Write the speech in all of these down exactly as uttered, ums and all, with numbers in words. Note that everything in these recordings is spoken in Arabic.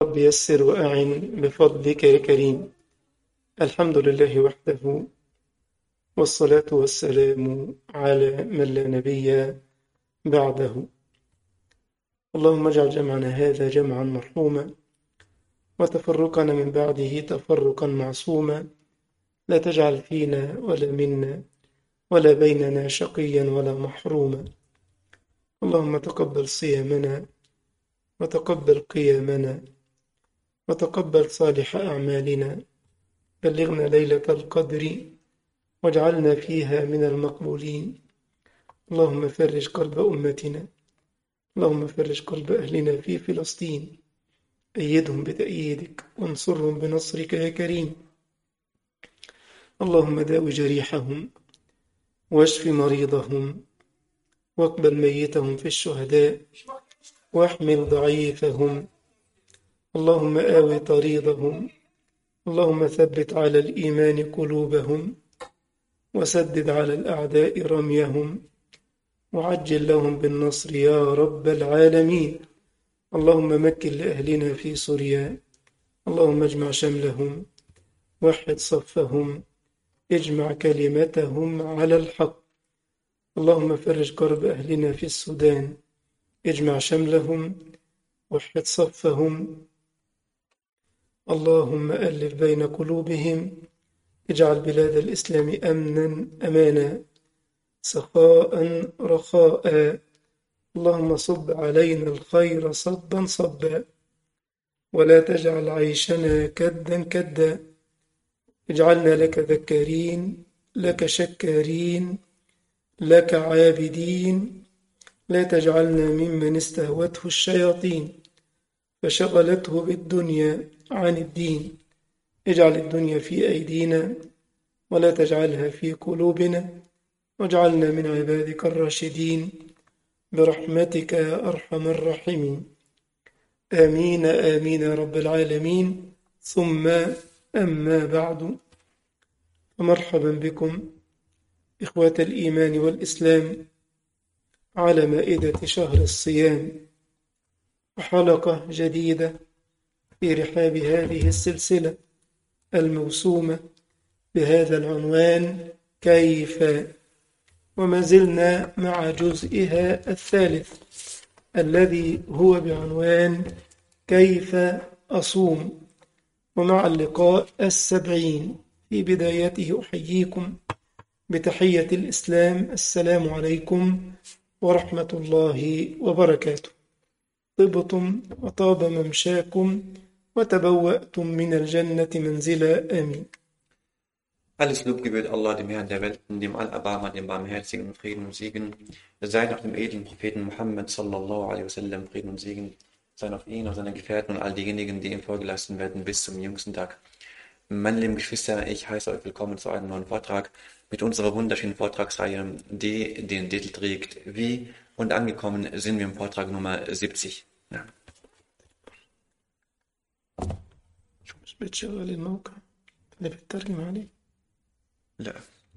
رب يسر وأعن بفضلك يا كريم. الحمد لله وحده، والصلاة والسلام على من لا نبي بعده. اللهم اجعل جمعنا هذا جمعا مرحوما، وتفرقنا من بعده تفرقا معصوما. لا تجعل فينا ولا منا ولا بيننا شقيا ولا محروما. اللهم تقبل صيامنا، وتقبل قيامنا، وتقبل صالح أعمالنا. بلغنا ليلة القدر واجعلنا فيها من المقبولين. اللهم فرج كرب أمتنا، اللهم فرج كرب أهلنا في فلسطين. أيدهم بتأييدك وانصرهم بنصرك يا كريم. اللهم داوي جريحهم، واشف مريضهم، واقبل ميتهم في الشهداء، واحمل ضعيفهم. اللهم آوي طريضهم، اللهم ثبت على الإيمان قلوبهم، وسدد على الأعداء رميهم، وعجل لهم بالنصر يا رب العالمين. اللهم مكن لأهلنا في سوريا، اللهم اجمع شملهم، وحد صفهم، اجمع كلمتهم على الحق. اللهم فرج كرب أهلنا في السودان، اجمع شملهم، وحد صفهم. اللهم ألف بين قلوبهم، اجعل بلاد الإسلام أمنا أمانا، سخاء رخاء. اللهم صب علينا الخير صبا صبا، ولا تجعل عيشنا كدا كدا. اجعلنا لك ذكارين، لك شكارين، لك عابدين. لا تجعلنا ممن استهوته الشياطين فشغلته بالدنيا عن الدين. اجعل الدنيا في أيدينا، ولا تجعلها في قلوبنا، واجعلنا من عبادك الراشدين برحمتك يا أرحم الراحمين. آمين آمين يا رب العالمين. ثم أما بعد، فمرحبا بكم إخوة الإيمان والإسلام على مائدة شهر الصيام، وحلقة جديدة في رحاب هذه السلسلة الموسومة بهذا العنوان: كيف. وما زلنا مع جزئها الثالث الذي هو بعنوان كيف أصوم. ومع اللقاء السبعين في بدايته أحييكم بتحية الإسلام: السلام عليكم ورحمة الله وبركاته. طبتم وطاب ممشاكم وتبوأتم من الجنة منزلا. آمين. Alles Lob gebührt Allah, dem Herrn der Welten, dem Allerbarmer, dem Barmherzigen, und Frieden und Segen sei auf dem edlen Propheten Muhammad sallallahu alaihi wasallam. Frieden und Segen seien auf ihn, auf seine Gefährten und all diejenigen, die ihm Folge leisten werden bis zum jüngsten Tag. Meine lieben Geschwister, ich heiße euch willkommen zu einem neuen Vortrag mit unserer wunderschönen Vortragsreihe, die den Titel trägt: Wie? Und angekommen sind wir im Vortrag Nummer siebzig. Ja. مش بتشغل الموقع اللي بتترجم عليه؟ لا.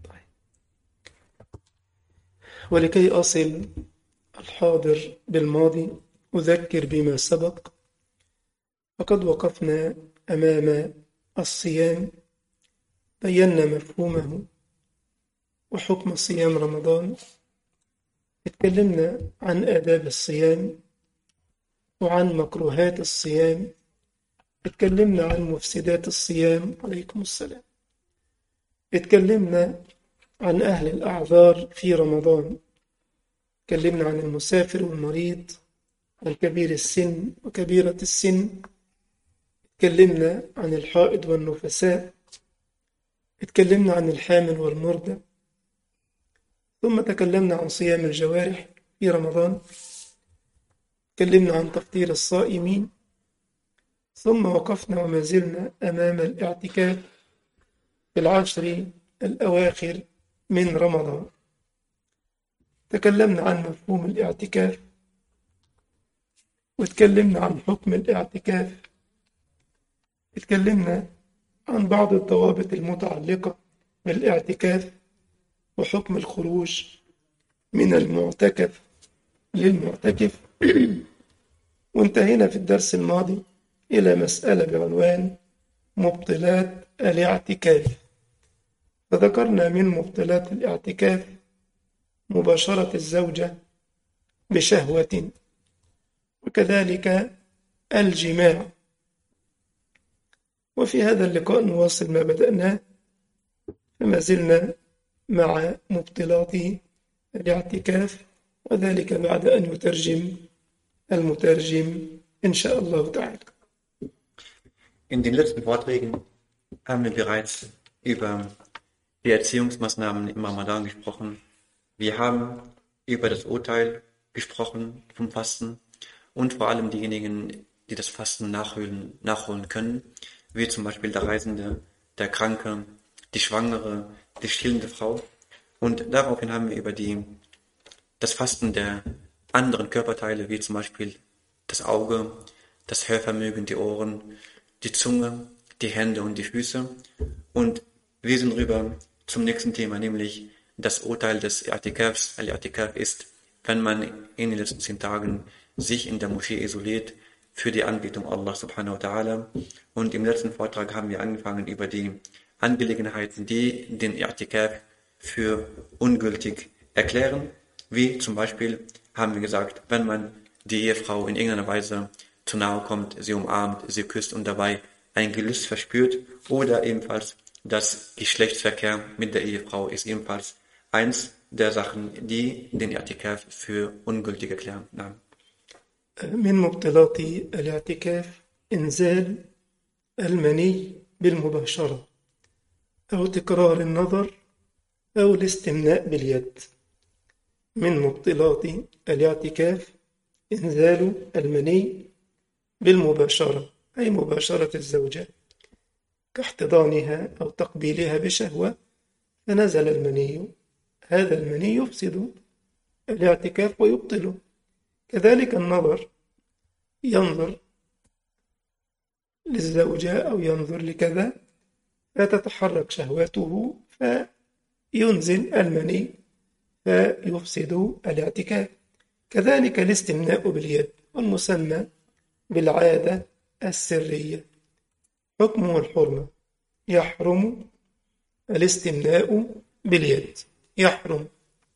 ولكي أصل الحاضر بالماضي أذكر بما سبق. فقد وقفنا أمام الصيام، بينا مفهومه وحكم صيام رمضان. اتكلمنا عن آداب الصيام وعن مكروهات الصيام. اتكلمنا عن مفسدات الصيام. عليكم السلام. اتكلمنا عن أهل الأعذار في رمضان. اتكلمنا عن المسافر والمريض، عن كبير السن وكبيرة السن. اتكلمنا عن الحائض والنفساء. اتكلمنا عن الحامل والمرضع. ثم تكلمنا عن صيام الجوارح في رمضان. اتكلمنا عن تفطير الصائمين. ثم وقفنا وما زلنا أمام الاعتكاف في العشر الأواخر من رمضان. تكلمنا عن مفهوم الاعتكاف، واتكلمنا عن حكم الاعتكاف. اتكلمنا عن بعض الضوابط المتعلقة بالاعتكاف وحكم الخروج من المعتكف للمعتكف. وانتهينا في الدرس الماضي إلى مسألة بعنوان مبطلات الاعتكاف. فذكرنا من مبطلات الاعتكاف مباشرة الزوجة بشهوة، وكذلك الجماع. وفي هذا اللقاء نواصل ما بدأناه، فما زلنا مع مبطلات الاعتكاف، وذلك بعد أن يترجم المترجم إن شاء الله تعالى. In den letzten Vorträgen haben wir bereits über die Erziehungsmaßnahmen im Ramadan gesprochen. Wir haben über das Urteil gesprochen vom Fasten und vor allem diejenigen, die das Fasten nachholen, nachholen können, wie zum Beispiel der Reisende, der Kranke, die Schwangere, die stillende Frau. Und daraufhin haben wir über die, das Fasten der anderen Körperteile, wie zum Beispiel das Auge, das Hörvermögen, die Ohren, die Zunge, die Hände und die Füße. Und wir sind rüber zum nächsten Thema, nämlich das Urteil des I'tikafs. Al-I'tikaf ist, wenn man in den letzten zehn Tagen sich in der Moschee isoliert für die Anbetung Allah subhanahu wa ta'ala. Und im letzten Vortrag haben wir angefangen über die Angelegenheiten, die den I'tikaf für ungültig erklären. Wie zum Beispiel haben wir gesagt, wenn man die Ehefrau in irgendeiner Weise zu nahe kommt, sie umarmt, sie küsst und dabei ein Gelüst verspürt, oder ebenfalls das Geschlechtsverkehr mit der Ehefrau ist ebenfalls eins der Sachen, die den I'tikaf für ungültig erklären. Nein. من مبطلات الاعتكاف إنزال المني بالمباشرة أو تكرار النظر أو الاستمناء باليد. من مبطلات الاعتكاف إنزال المني بالمباشرة، أي مباشرة الزوجة كاحتضانها أو تقبيلها بشهوة فنزل المني، هذا المني يفسد الاعتكاف ويبطله. كذلك النظر، ينظر للزوجة أو ينظر لكذا فتتحرك شهواته فينزل المني فيفسد الاعتكاف. كذلك الاستمناء باليد والمسمى بالعادة السرية حكمه الحرمة، يحرم الاستمناء باليد، يحرم.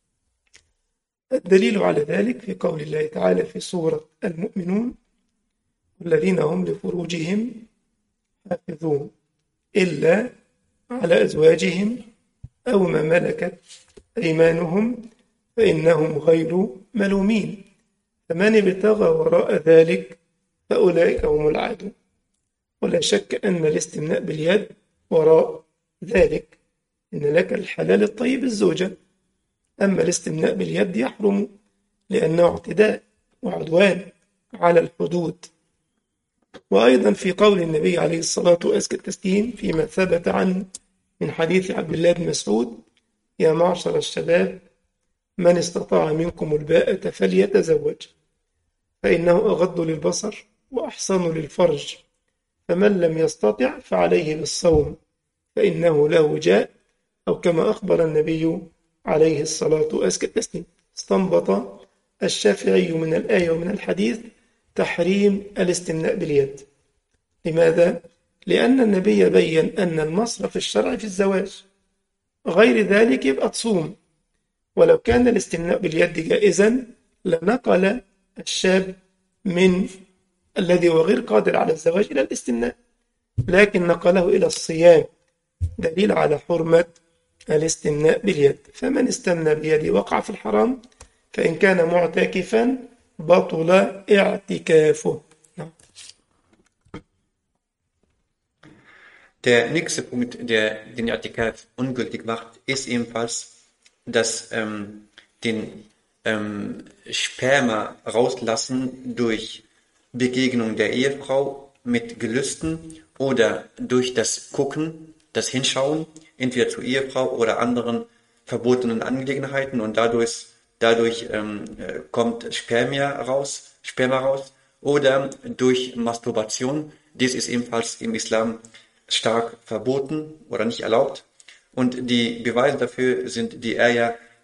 الدليل على ذلك في قول الله تعالى في سورة المؤمنون: والذين هم لفروجهم حافظون إلا على أزواجهم أو ما ملكت أيمانهم فإنهم غير ملومين فمن ابتغى وراء ذلك فأولئك هم العادون. ولا شك أن الاستمناء باليد وراء ذلك، إن لك الحلال الطيب الزوجة، أما الاستمناء باليد يحرم لأنه اعتداء وعدوان على الحدود. وأيضا في قول النبي عليه الصلاة والسلام فيما ثبت عنه من حديث عبد الله بن مسعود: يا معشر الشباب من استطاع منكم الباءة فليتزوج فإنه أغض للبصر وأحصن للفرج، فمن لم يستطع فعليه بالصوم فإنه له وجاء، أو كما أخبر النبي عليه الصلاة والسلام. استنبط الشافعي من الآية ومن الحديث تحريم الاستمناء باليد. لماذا؟ لأن النبي بين أن المصرف الشرعي في الزواج، غير ذلك يبقى تصوم. ولو كان الاستمناء باليد جائزا لنقل الشاب من الذي هو غير قادر على الزواج إلى الاستمناء، لكن نقله إلى الصيام، دليل على حرمة الاستمناء باليد. فمن استمنى بيده وقع في الحرام، فإن كان معتكفا بطل اعتكافه. Der nächste Punkt, der den I'tikaf ungültig macht, ist ebenfalls das ähm, den ähm, Sperma rauslassen durch Begegnung der Ehefrau mit Gelüsten oder durch das Gucken, das Hinschauen, entweder zur Ehefrau oder anderen verbotenen Angelegenheiten, und dadurch, dadurch ähm, kommt Spermia raus, Sperma raus, oder durch Masturbation. Dies ist ebenfalls im Islam stark verboten oder nicht erlaubt. Und die Beweise dafür sind die Ayah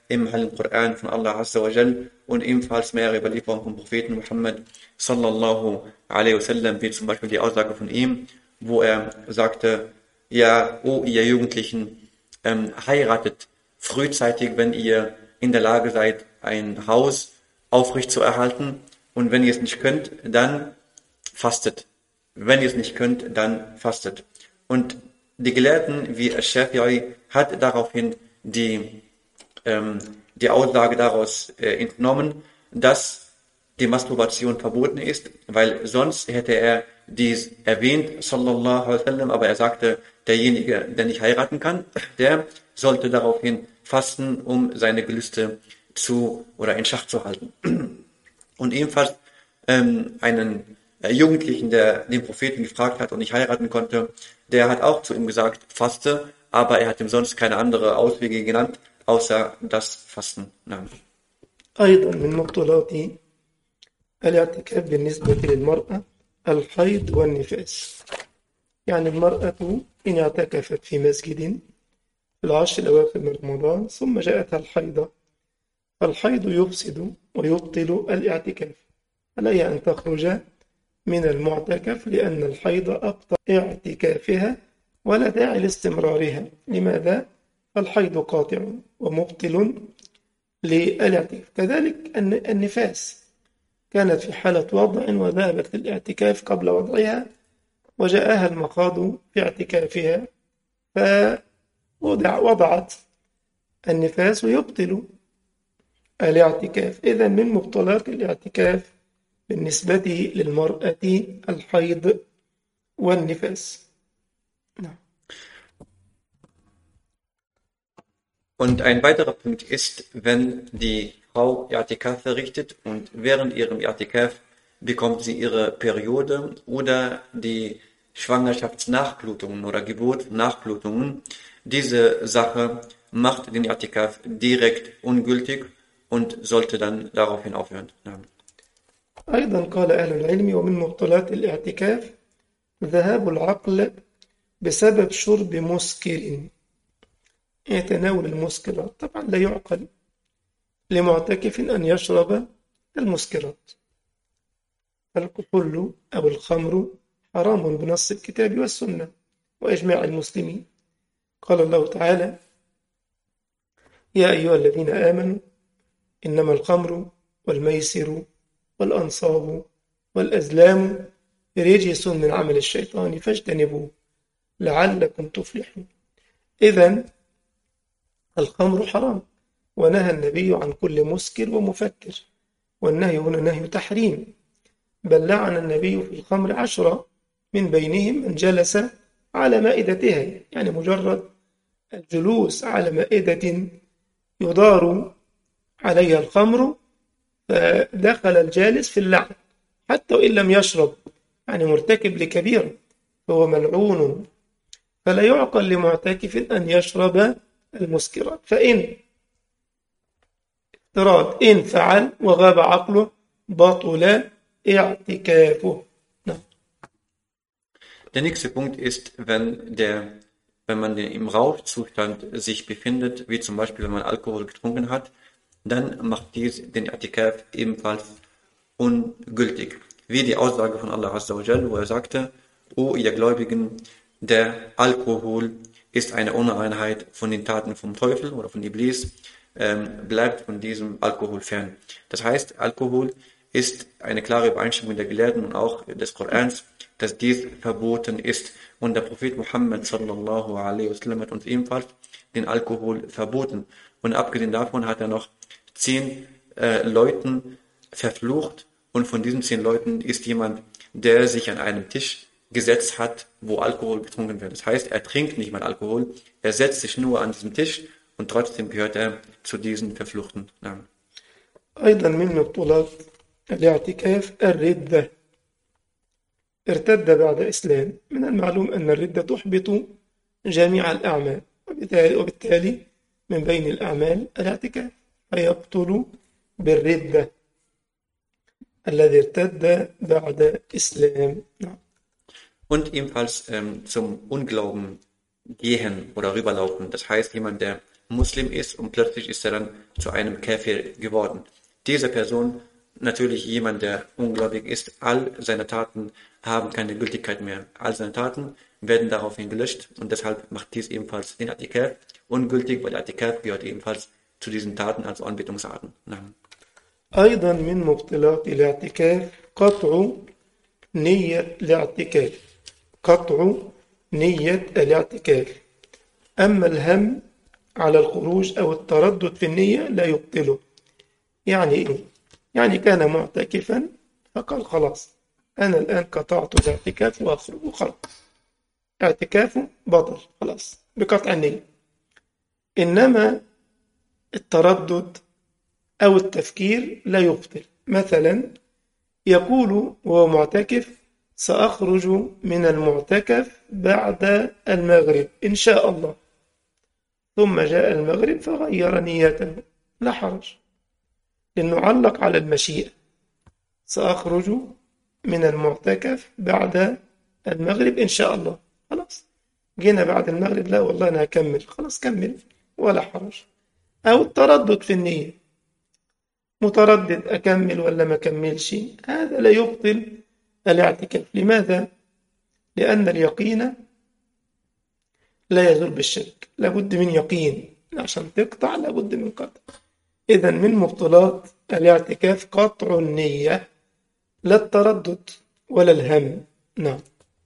im Heiligen Koran von Allah Azza wa Jal und ebenfalls mehrere Überlieferungen vom Propheten Muhammad sallallahu alaihi wasallam, wie zum Beispiel die Aussage von ihm, wo er sagte, ja, o ihr Jugendlichen, ähm, heiratet frühzeitig, wenn ihr in der Lage seid, ein Haus aufrecht zu erhalten, und wenn ihr es nicht könnt, dann fastet. Wenn ihr es nicht könnt, dann fastet. Und die Gelehrten wie Ash-Shafi'i hat daraufhin die, ähm, die Aussage daraus äh, entnommen, dass die Masturbation verboten ist, weil sonst hätte er dies erwähnt, sallallahu alaihi wasallam, aber er sagte, derjenige, der nicht heiraten kann, der sollte daraufhin fasten, um seine Gelüste zu oder in Schach zu halten. Und ebenfalls ähm, einen äh, Jugendlichen, der den Propheten gefragt hat und nicht heiraten konnte, der hat auch zu ihm gesagt, faste, aber er hat ihm sonst keine andere Auswege genannt, außer das Fasten. Ja. أيضا من مبطلات الاعتكاف بالنسبة للمرأة الحيض والنفاس. يعني المرأة إن اعتكفت في مسجد في العشر الأواخر من رمضان ثم جاءتها الحيضة، فالحيض يفسد ويبطل الاعتكاف، عليها أن تخرج من المعتكف لأن الحيض أبطل اعتكافها ولا داعي لاستمرارها. لماذا؟ الحيض قاطع ومبطل للاعتكاف. كذلك النفاس، كانت في حالة وضع وذهبت للاعتكاف قبل وضعها وجاءها المخاض في اعتكافها فوضعت النفاس ويبطل الاعتكاف. إذن من مبطلات الاعتكاف بالنسبة للمرأة الحيض والنفاس. Und ein weiterer Punkt ist, wenn die Frau I'tikaf verrichtet und während ihrem I'tikaf bekommt sie ihre Periode oder die Schwangerschaftsnachblutungen oder Geburtsnachblutungen. Diese Sache macht den I'tikaf direkt ungültig und sollte dann daraufhin aufhören. Ja. أيضا قال أهل العلم ومن مبطلات الاعتكاف ذهاب العقل بسبب شرب مسكر. يتناول المسكرات، طبعا لا يعقل لمعتكف أن يشرب المسكرات. الكحول أو الخمر حرام بنص الكتاب والسنة وإجماع المسلمين. قال الله تعالى: يا أيها الذين آمنوا إنما الخمر والميسر والأنصاب والأزلام رجس من عمل الشيطان فاجتنبوه لعلكم تفلحون. إذن الخمر حرام، ونهى النبي عن كل مسكر ومفكر، والنهي هنا نهي تحريم، بل لعن النبي في الخمر عشرة، من بينهم من جلس على مائدتها، يعني مجرد الجلوس على مائدة يدار عليها الخمر فدخل الجالس في اللعن حتى وإن لم يشرب، يعني مرتكب لكبيرة فهو ملعون. فلا يعقل لمعتكف أن يشرب المسكرات، فإن افتراض إن فعل وغاب عقله بطل اعتكافه. نعم. Der nächste Punkt ist, wenn der, wenn man im Rauschzustand sich befindet, wie zum Beispiel, wenn man Alkohol getrunken hat, dann macht dies den I'tikaf ebenfalls ungültig. Wie die Aussage von Allah Azza wa Jal, wo er sagte: O ihr Gläubigen, der Alkohol ist eine Unreinheit von den Taten vom Teufel oder von Iblis, ähm, bleibt von diesem Alkohol fern. Das heißt, Alkohol ist eine klare Übereinstimmung der Gelehrten und auch des Korans, dass dies verboten ist. Und der Prophet Muhammad sallallahu alaihi wasallam hat uns ebenfalls den Alkohol verboten. Und abgesehen davon hat er noch zehn äh, Leuten verflucht, und von diesen zehn Leuten ist jemand, der sich an einem Tisch gesetzt hat, wo Alkohol getrunken wird. Das heißt, er trinkt nicht mal Alkohol, er setzt sich nur an diesem Tisch und trotzdem gehört er zu diesen verfluchten Namen. أيضا من مبطلات الاعتكاف الردة. ارتد بعد إسلام. من المعلوم أن الردة تحبط جميع الأعمال، وبالتالي, وبالتالي من بين الأعمال الاعتكاف، فيبطل بالردة الذي ارتد بعد إسلام. نعم. Und ebenfalls ähm, zum Unglauben gehen oder rüberlaufen. Das heißt, jemand, der Muslim ist und plötzlich ist er dann zu einem Kafir geworden. Diese Person, natürlich jemand, der ungläubig ist, all seine Taten haben keine Gültigkeit mehr. All seine Taten werden daraufhin gelöscht und deshalb macht dies ebenfalls den I'tikaf ungültig, weil I'tikaf gehört ebenfalls zu diesen Taten als Anbetungsarten. Nein. أيضا من مبطلات الاعتكاف قطع نية الاعتكاف قطع نية الاعتكاف أما الهم على الخروج أو التردد في النية لا يبطله. يعني إيه؟ يعني كان معتكفا فقال خلاص أنا الآن قطعت الاعتكاف وأخرج وخرج، اعتكافه بطل خلاص بقطع النية. إنما التردد أو التفكير لا يبطل. مثلا يقول وهو معتكف سأخرج من المعتكف بعد المغرب إن شاء الله، ثم جاء المغرب فغير نيته، لا حرج، لأنه علق على المشيئة، سأخرج من المعتكف بعد المغرب إن شاء الله، خلاص جينا بعد المغرب لا والله أنا هكمل، خلاص كمل ولا حرج. أو التردد في النية، متردد أكمل ولا ما أكملش، هذا لا يبطل الاعتكاف. لماذا؟ لأن اليقين لا يزول بالشك، لابد من يقين عشان تقطع، لابد من قطع. إذا من مبطلات الاعتكاف قطع النية، لا التردد ولا الهم. نعم.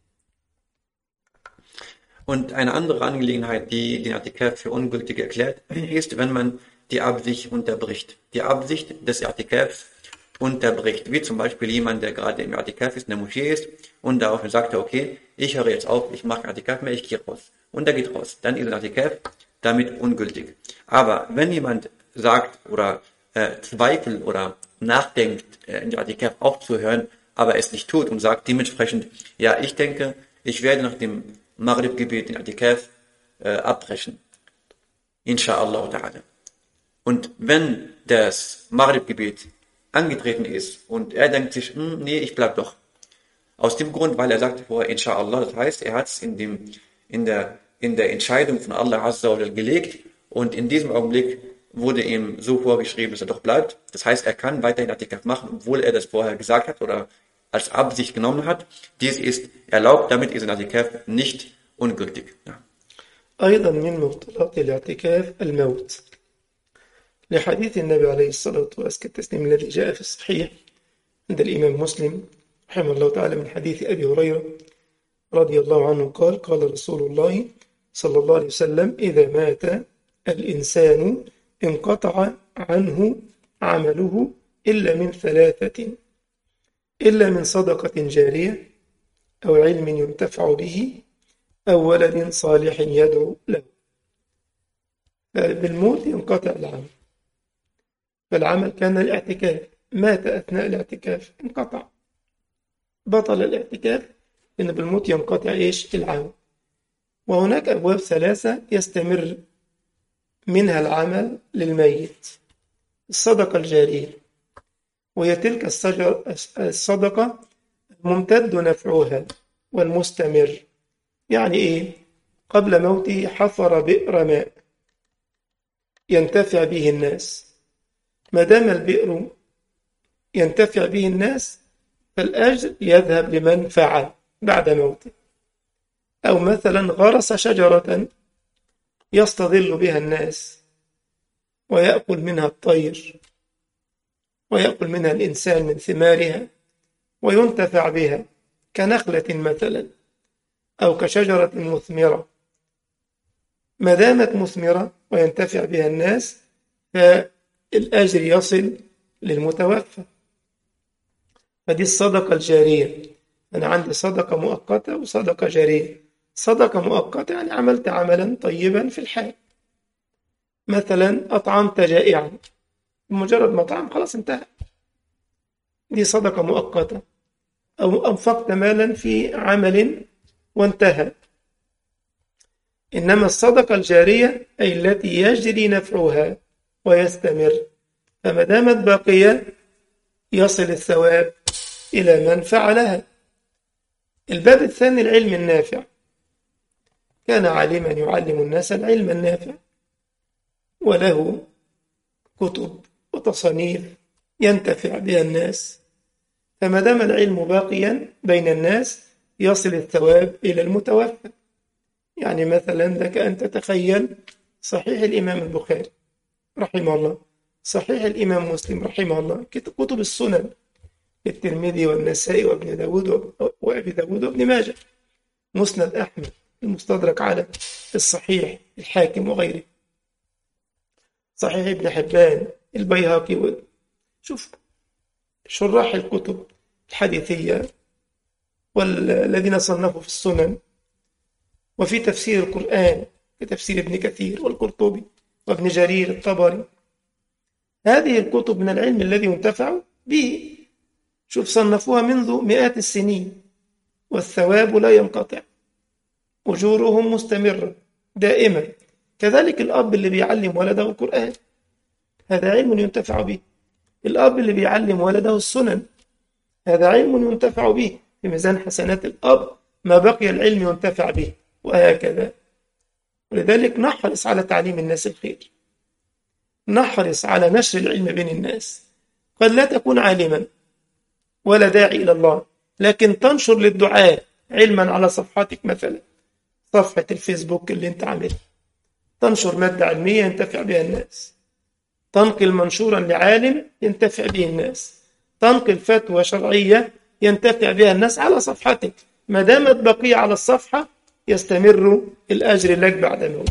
Und eine andere Angelegenheit, die den I'tikaf für ungültig erklärt, ist, wenn man die Absicht unterbricht. Die Absicht des I'tikafs unterbricht. Wie zum Beispiel jemand, der gerade im I'tikaf ist, in der Moschee ist und daraufhin sagt, okay, ich höre jetzt auf, ich mache I'tikaf mehr, ich gehe raus. Und er geht raus. Dann ist der I'tikaf damit ungültig. Aber wenn jemand sagt oder äh, zweifelt oder nachdenkt, äh, in der I'tikaf aufzuhören, aber es nicht tut und sagt dementsprechend, ja, ich denke, ich werde nach dem Maghrib-Gebet den I'tikaf äh, abbrechen. Insha'Allah ta'ala. Und wenn das Maghrib-Gebet angetreten ist und er denkt sich, hm, nee, ich bleib doch. Aus dem Grund, weil er sagte vorher, Insha'Allah, das heißt, er hat es in dem, in der, in der Entscheidung von Allah Azza wa Jal gelegt und in diesem Augenblick wurde ihm so vorgeschrieben, dass er doch bleibt. Das heißt, er kann weiterhin I'tikaf machen, obwohl er das vorher gesagt hat oder als Absicht genommen hat. Dies ist erlaubt, damit ist ein I'tikaf nicht ungültig. Ja. أيضا من مبطلات الاعتكاف الموت، لحديث النبي عليه الصلاة وأزكى التسليم الذي جاء في الصحيح عند الإمام مسلم رحمه الله تعالى من حديث أبي هريرة رضي الله عنه قال قال رسول الله صلى الله عليه وسلم إذا مات الإنسان انقطع عنه عمله إلا من ثلاثة، إلا من صدقة جارية أو علم ينتفع به أو ولد صالح يدعو له. بالموت ينقطع العمل، فالعمل كان الاعتكاف، مات أثناء الاعتكاف انقطع، بطل الاعتكاف، إن بالموت ينقطع إيش العمل. وهناك أبواب ثلاثة يستمر منها العمل للميت: الصدقة الجارية، وهي تلك الصدقة ممتد نفعها والمستمر. يعني إيه؟ قبل موته حفر بئر ماء ينتفع به الناس، ما دام البئر ينتفع به الناس فالأجر يذهب لمن فعل بعد موته. أو مثلا غرس شجرة يستظل بها الناس ويأكل منها الطير ويأكل منها الإنسان من ثمارها وينتفع بها، كنخلة مثلا أو كشجرة مثمرة، ما دامت مثمرة وينتفع بها الناس فالأجر يصل للمتوفى. فدي الصدقة الجارية. أنا عندي صدقة مؤقتة وصدقة جارية. صدقة مؤقتة يعني عملت عملا طيبا في الحال، مثلا أطعمت جائعا، بمجرد ما طعم خلاص انتهى، دي صدقة مؤقتة. أو أنفقت مالا في عمل وانتهى. إنما الصدقة الجارية أي التي يجري نفعها ويستمر، فما دامت باقية يصل الثواب إلى من فعلها. الباب الثاني العلم النافع، كان عالما يعلم الناس العلم النافع، وله كتب وتصانيف ينتفع بها الناس. فما دام العلم باقيا بين الناس يصل الثواب إلى المتوفى. يعني مثلا لك أن تتخيل صحيح الإمام البخاري رحمه الله، صحيح الإمام مسلم رحمه الله، كتب السنن الترمذي والنسائي وابن داود وأبي داود وابن ماجه، مسند أحمد، المستدرك على الصحيح، الحاكم وغيره، صحيح ابن حبان، البيهقي و... شوف شراح الكتب الحديثية والذين صنفوا في السنن وفي تفسير القرآن كتفسير ابن كثير والقرطبي وابن جرير الطبري. هذه الكتب من العلم الذي ينتفع به. شوف صنفوها منذ مئات السنين والثواب لا ينقطع، أجورهم مستمرة دائما. كذلك الأب اللي بيعلم ولده القرآن هذا علم ينتفع به. الأب اللي بيعلم ولده السنن هذا علم ينتفع به. في ميزان حسنات الأب ما بقي العلم ينتفع به، وهكذا. ولذلك نحرص على تعليم الناس الخير، نحرص على نشر العلم بين الناس. قد لا تكون عالما ولا داعي إلى الله، لكن تنشر للدعاء علما على صفحتك، مثلا صفحة الفيسبوك اللي انت عاملها، تنشر مادة علمية ينتفع بها الناس، تنقل منشورا لعالم ينتفع به الناس، تنقل فتوى شرعية ينتفع بها الناس على صفحتك. ما دامت بقية على الصفحة يستمر الأجر لك بعد موتك.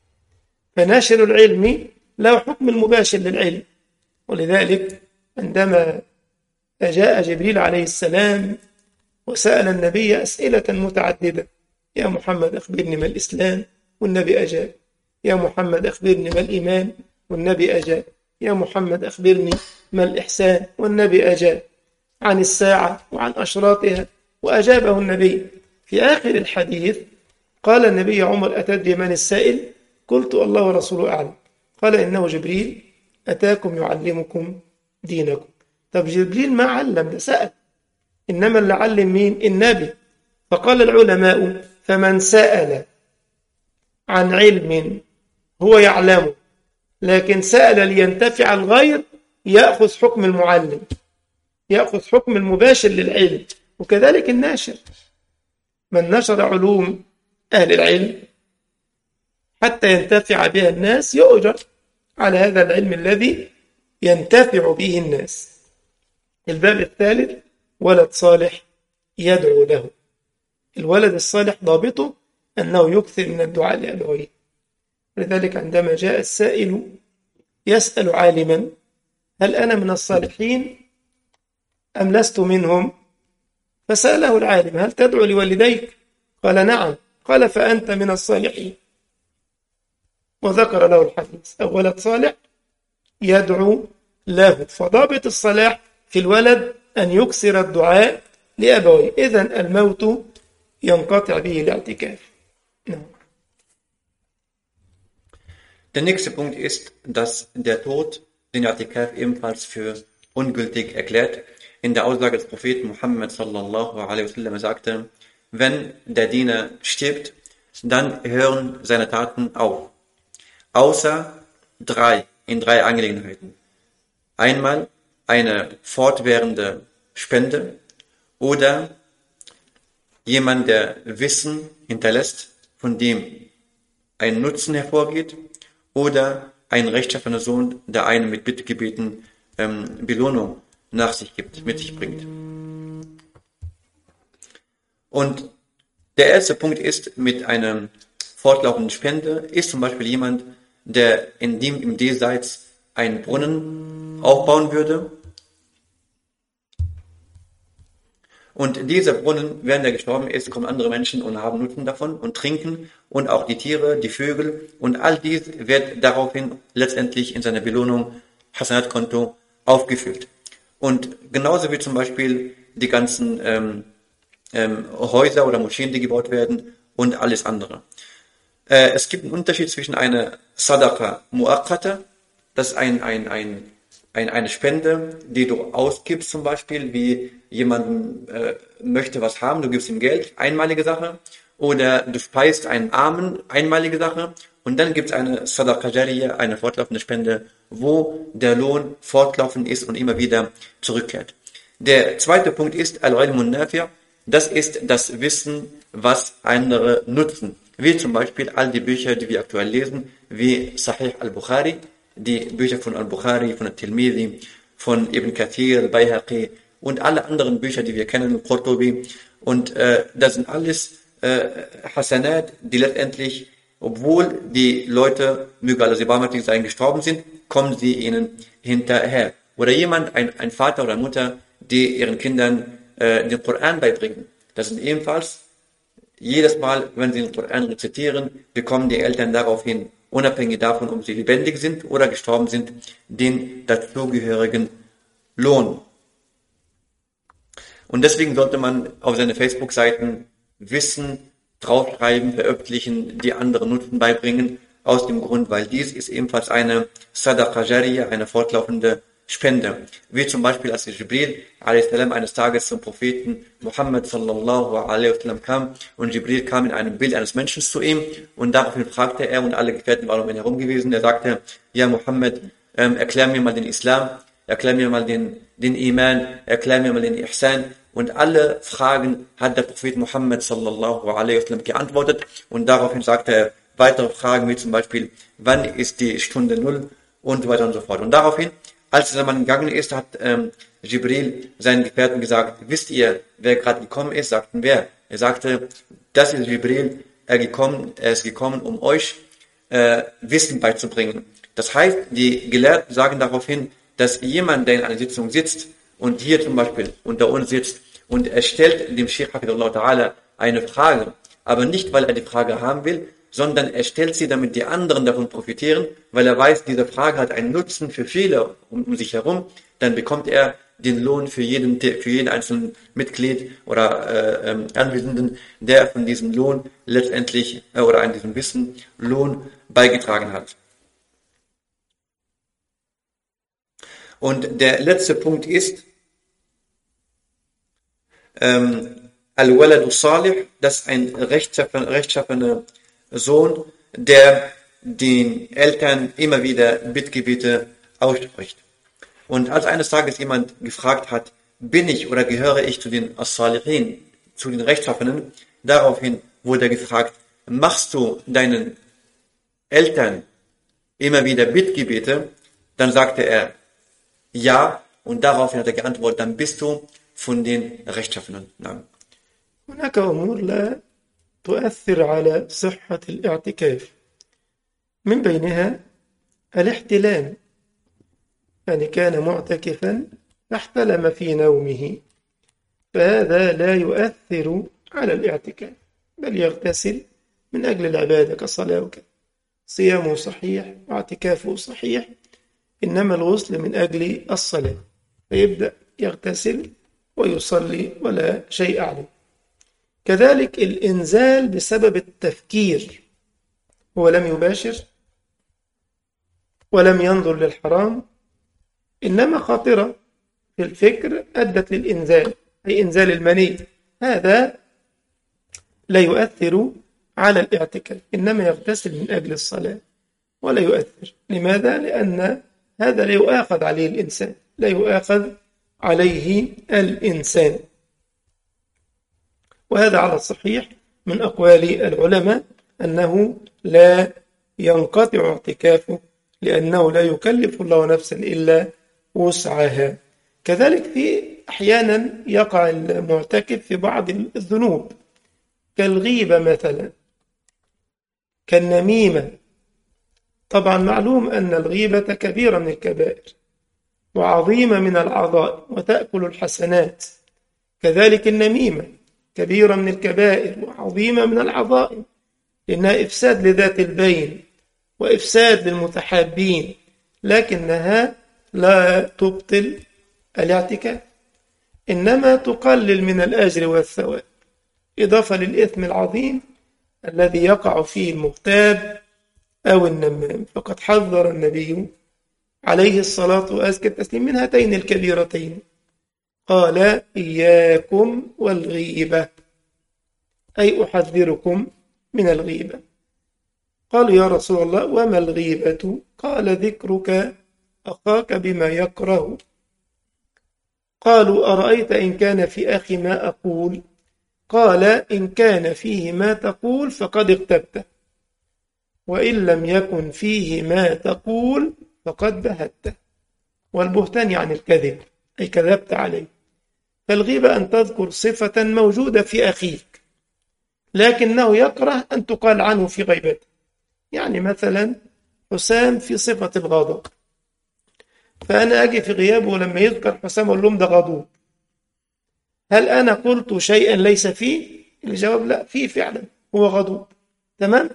فناشر العلم له حكم المباشر للعلم. ولذلك عندما جاء جبريل عليه السلام وسأل النبي أسئلة متعددة: يا محمد أخبرني ما الإسلام، والنبي أجاب. يا محمد أخبرني ما الإيمان، والنبي أجاب. يا محمد أخبرني ما الإحسان، والنبي أجاب. عن الساعة وعن أشراطها، وأجابه النبي. في آخر الحديث قال النبي: عمر أتدري من السائل؟ قلت: الله ورسوله أعلم. قال: إنه جبريل أتاكم يعلمكم دينكم. طب جبريل ما علم، ده سأل. إنما اللي علم مين؟ النبي. فقال العلماء: فمن سأل عن علم هو يعلمه لكن سأل لينتفع الغير يأخذ حكم المعلم، يأخذ حكم المباشر للعلم. وكذلك الناشر، من نشر علوم أهل العلم حتى ينتفع بها الناس يؤجر على هذا العلم الذي ينتفع به الناس. الباب الثالث: ولد صالح يدعو له. الولد الصالح ضابطه أنه يكثر من الدعاء لأبويه. لذلك عندما جاء السائل يسأل عالما: هل أنا من الصالحين أم لست منهم؟ فسأله العالم: هل تدعو لوالديك؟ قال: نعم. قال: فأنت من الصالحين. وذكر له الحديث: أو ولد صالح يدعو له. فضابط الصلاح في الولد أن يكثر الدعاء لأبويه. إذن الموت ينقطع به الاعتكاف. نعم. Der nächste Punkt ist, dass der Tod den I'tikaf ebenfalls für ungültig erklärt. In der Aussage des Propheten Muhammad sallallahu alaihi wasallam sagte: Wenn der Diener stirbt, dann hören seine Taten auf. Außer drei, in drei Angelegenheiten. Einmal eine fortwährende Spende oder jemand, der Wissen hinterlässt, von dem ein Nutzen hervorgeht, oder ein rechtschaffener Sohn, der einem mit Bittgebeten ähm, Belohnung nach sich gibt, mit sich bringt. Und der erste Punkt ist, mit einer fortlaufenden Spende, ist zum Beispiel jemand, der in dem im Diesseits einen Brunnen aufbauen würde. Und dieser Brunnen, während er gestorben ist, kommen andere Menschen und haben Nutzen davon und trinken, und auch die Tiere, die Vögel, und all dies wird daraufhin letztendlich in seiner Belohnung, Hasanat-Konto, aufgefüllt. Und genauso wie zum Beispiel die ganzen ähm, ähm, Häuser oder Moscheen, die gebaut werden, und alles andere. Äh, es gibt einen Unterschied zwischen einer Sadaqa Muaqqata, das ist ein, ein, ein Ein, eine Spende, die du ausgibst, zum Beispiel, wie jemand äh, möchte was haben, du gibst ihm Geld, einmalige Sache, oder du speist einen Armen, einmalige Sache, Und dann gibt es eine Sadaqa Jariyah, eine fortlaufende Spende, wo der Lohn fortlaufend ist und immer wieder zurückkehrt. Der zweite Punkt ist Al-Ilmun Nafi'. Das ist das Wissen, was andere nutzen. Wie zum Beispiel all die Bücher, die wir aktuell lesen, wie Sahih al-Bukhari, die Bücher von al-Bukhari, von al-Tirmidhi, von Ibn Kathir, al-Bayhaqi und alle anderen Bücher, die wir kennen, al-Qurtubi. Und äh, das sind alles äh, Hasanat, die letztendlich, obwohl die Leute, möge Allah sie barmherzig sein, gestorben sind, kommen sie ihnen hinterher. Oder jemand, ein, ein Vater oder Mutter, die ihren Kindern äh, den Koran beibringen. Das sind ebenfalls, jedes Mal, wenn sie den Koran rezitieren, bekommen die Eltern daraufhin, unabhängig davon, ob sie lebendig sind oder gestorben sind, den dazugehörigen Lohn. Und deswegen sollte man auf seine Facebook-Seiten Wissen draufschreiben, veröffentlichen, die anderen Nutzen beibringen, aus dem Grund, weil dies ist ebenfalls eine Sadaqa Jariyah, eine fortlaufende Spende. Wie zum Beispiel, als Jibril a s. eines Tages zum Propheten Muhammad sallallahu alaihi wasallam kam und Jibril kam in einem Bild eines Menschen zu ihm und daraufhin fragte er und alle Gefährten waren um ihn herum gewesen. Er sagte, ja Muhammad, ähm, erklär mir mal den Islam, erklär mir mal den, den Iman, erklär mir mal den Ihsan. Und alle Fragen hat der Prophet Muhammad sallallahu alaihi wasallam geantwortet und daraufhin sagte er weitere Fragen wie zum Beispiel, wann ist die Stunde Null und so weiter und so fort. Und daraufhin, als der Mann gegangen ist, hat ähm, Jibril seinen Gefährten gesagt, wisst ihr, wer gerade gekommen ist? Sagten wer? Er sagte, das ist Jibril, er, gekommen, er ist gekommen, um euch äh, Wissen beizubringen. Das heißt, die Gelehrten sagen daraufhin, dass jemand, der in einer Sitzung sitzt und hier zum Beispiel unter uns sitzt und er stellt dem Sheikh Hafidullah Ta'ala eine Frage, aber nicht, weil er die Frage haben will, sondern er stellt sie, damit die anderen davon profitieren, weil er weiß, diese Frage hat einen Nutzen für viele um, um sich herum, dann bekommt er den Lohn für jeden, für jeden einzelnen Mitglied oder äh, ähm, Anwesenden, der von diesem Lohn letztendlich äh, oder an diesem Wissen Lohn beigetragen hat. Und der letzte Punkt ist ähm, Al-Waladu Salih, das ist ein rechtschaffener, rechtschaffener Sohn, der den Eltern immer wieder Bittgebete ausspricht. Und als eines Tages jemand gefragt hat, bin ich oder gehöre ich zu den As-Salihin, zu den Rechtschaffenen, daraufhin wurde er gefragt, machst du deinen Eltern immer wieder Bittgebete? Dann sagte er, ja, und daraufhin hat er geantwortet, dann bist du von den Rechtschaffenen. Nein. هناك أمور لا تؤثر على صحة الاعتكاف من بينها الاحتلام، يعني كان معتكفا فاحتلم في نومه، فهذا لا يؤثر على الاعتكاف، بل يغتسل من أجل العبادة كالصلاة وكذا، صيامه صحيح واعتكافه صحيح، إنما الغسل من أجل الصلاة، فيبدأ يغتسل ويصلي ولا شيء عليه. كذلك الإنزال بسبب التفكير، هو لم يباشر ولم ينظر للحرام، إنما خاطرة في الفكر أدت للإنزال، أي إنزال المني، هذا لا يؤثر على الاعتكاف، إنما يغتسل من أجل الصلاة ولا يؤثر. لماذا؟ لأن هذا لا يؤاخذ عليه الإنسان، لا يؤاخذ عليه الإنسان. وهذا على الصحيح من أقوال العلماء أنه لا ينقطع اعتكافه، لأنه لا يكلف الله نفسا إلا وسعها. كذلك في أحيانا يقع المعتكف في بعض الذنوب كالغيبة مثلا، كالنميمة. طبعا معلوم أن الغيبة كبيرة من الكبائر وعظيمة من العظائم وتأكل الحسنات، كذلك النميمة كبيرة من الكبائر وعظيمة من العظائم، لأنها إفساد لذات البين وإفساد للمتحابين، لكنها لا تبطل الاعتكاف، إنما تقلل من الأجر والثواب، إضافة للإثم العظيم الذي يقع فيه المغتاب أو النمام. فقد حذر النبي عليه الصلاة وأزكى التسليم من هاتين الكبيرتين، قال إياكم والغيبة، أي أحذركم من الغيبة. قالوا يا رسول الله وما الغيبة؟ قال ذكرك أخاك بما يكره. قالوا أرأيت إن كان في أخي ما أقول؟ قال إن كان فيه ما تقول فقد اغتبته، وإن لم يكن فيه ما تقول فقد بهته. والبهتان يعني الكذب، أي كذبت عليه. فالغيبة أن تذكر صفة موجودة في أخيك لكنه يكره أن تقال عنه في غيبته. يعني مثلا حسام في صفة الغضب، فأنا أجي في غيابه ولما يذكر حسام أقول لهم ده غضوب، هل أنا قلت شيئا ليس فيه؟ الجواب لا، فيه فعلا، هو غضوب. تمام؟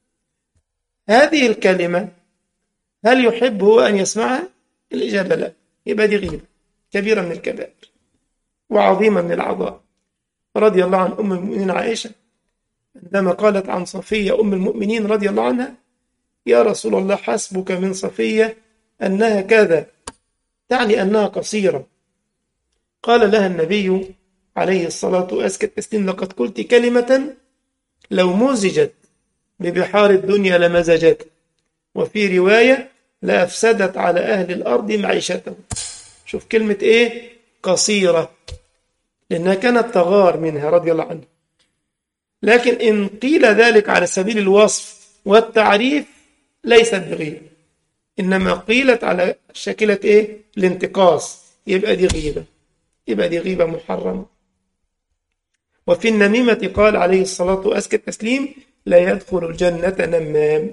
هذه الكلمة هل يحب هو أن يسمعها؟ الإجابة لا، يبقى دي غيبة كبيرة من الكبائر وعظيمة من العظائم. رضي الله عن أم المؤمنين عائشة عندما قالت عن صفية أم المؤمنين رضي الله عنها يا رسول الله حسبك من صفية أنها كذا، تعني أنها قصيرة. قال لها النبي عليه الصلاة وأزكى التسليم لقد قلت كلمة لو مزجت ببحار الدنيا لمزجت، وفي رواية لأفسدت على أهل الأرض معيشتهم. شوف كلمة إيه؟ قصيرة، لأنها كانت تغار منها رضي الله عنها. لكن إن قيل ذلك على سبيل الوصف والتعريف ليست بغيبة، إنما قيلت على شكلة إيه؟ الانتقاص، يبقى دي غيبة، يبقى دي غيبة محرمة. وفي النميمة قال عليه الصلاة وأزكى التسليم لا يدخل الجنة نمام،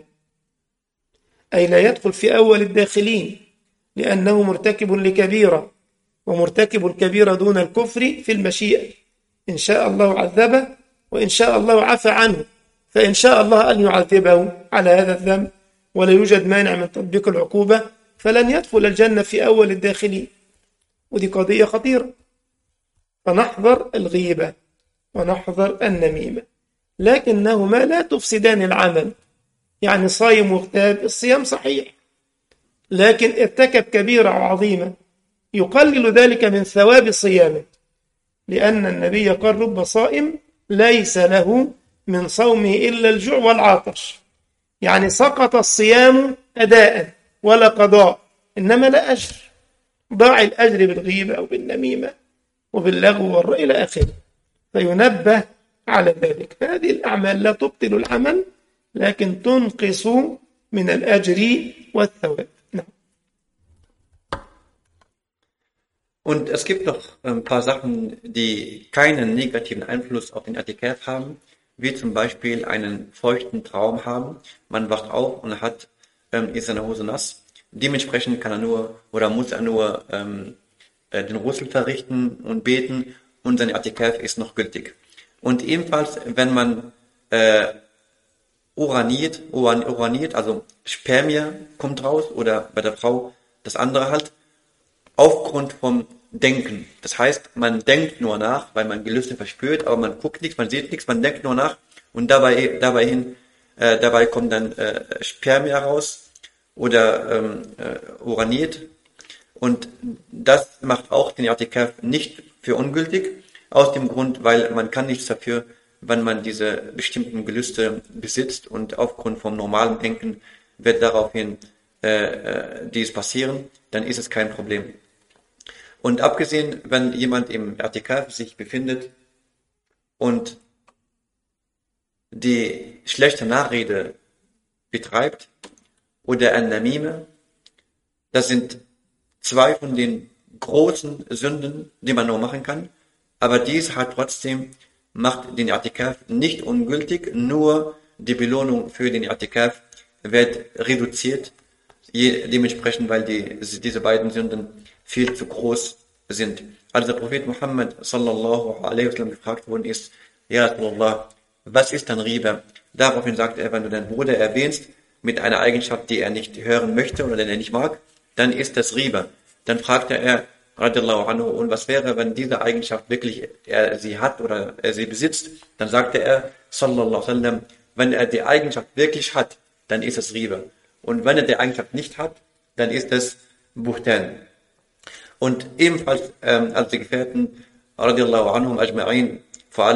أي لا يدخل في أول الداخلين، لأنه مرتكب لكبيرة، ومرتكب الكبيرة دون الكفر في المشيئة، إن شاء الله عذبه وإن شاء الله عفى عنه، فإن شاء الله أن يعذبه على هذا الذنب ولا يوجد مانع من تطبيق العقوبة فلن يدخل الجنة في أول الداخلين. ودي قضية خطيرة، فنحذر الغيبة ونحذر النميمة، لكنهما لا تفسدان العمل. يعني صايم واغتاب، الصيام صحيح، لكن ارتكب كبيرة عظيمة يقلل ذلك من ثواب صيامه، لأن النبي قال رب صائم ليس له من صومه إلا الجوع والعطش. يعني سقط الصيام أداء ولا قضاء، إنما لا أجر، ضاع الأجر بالغيبة أو بالنميمة وباللغو والرأي إلى آخره. فينبه على ذلك. فهذه الأعمال لا تبطل العمل لكن تنقص من الأجر والثواب. نعم. Und es gibt noch ein paar Sachen, die keinen negativen Einfluss auf den Etikett haben, wie zum Beispiel einen feuchten Traum haben. Man wacht auf und hat, ähm, ist seine Hose nass. Dementsprechend kann er nur oder muss er nur ähm, äh, den Ghusl verrichten und beten und sein Etikett ist noch gültig. Und ebenfalls, wenn man äh, uraniert, uran, uraniert, also Spermie kommt raus oder bei der Frau das andere halt, aufgrund vom Denken. Das heißt, man denkt nur nach, weil man Gelüste verspürt, aber man guckt nichts, man sieht nichts, man denkt nur nach und dabei, dabei hin, äh, dabei kommt dann äh, Spermie raus oder ähm, äh, uraniert. Und das macht auch den I'tikaf nicht für ungültig, aus dem Grund, weil man kann nichts dafür, wenn man diese bestimmten Gelüste besitzt und aufgrund vom normalen Denken wird daraufhin äh, äh, dies passieren, dann ist es kein Problem. Und abgesehen, wenn jemand im I'tikaf sich befindet und die schlechte Nachrede betreibt oder An-Namime, das sind zwei von den großen Sünden, die man nur machen kann, aber dies hat trotzdem, macht den I'tikaf nicht ungültig, nur die Belohnung für den I'tikaf wird reduziert, je, dementsprechend, weil die, diese beiden Sünden viel zu groß sind. Als der Prophet Muhammad sallallahu alaihi wasallam gefragt worden ist, ja Rasulullah, was ist dann Riba? Daraufhin sagte er, wenn du deinen Bruder erwähnst mit einer Eigenschaft, die er nicht hören möchte oder den er nicht mag, dann ist das Riba. Dann fragte er, radiallahu anhu, und was wäre, wenn diese Eigenschaft wirklich er sie hat oder er sie besitzt? Dann sagte er, sallallahu alaihi wasallam, wenn er die Eigenschaft wirklich hat, dann ist es Riba. Und wenn er die Eigenschaft nicht hat, dann ist es Buhtan. Und ebenfalls, ähm, als die Gefährten, radiallahu anhum ajma'in, vor allem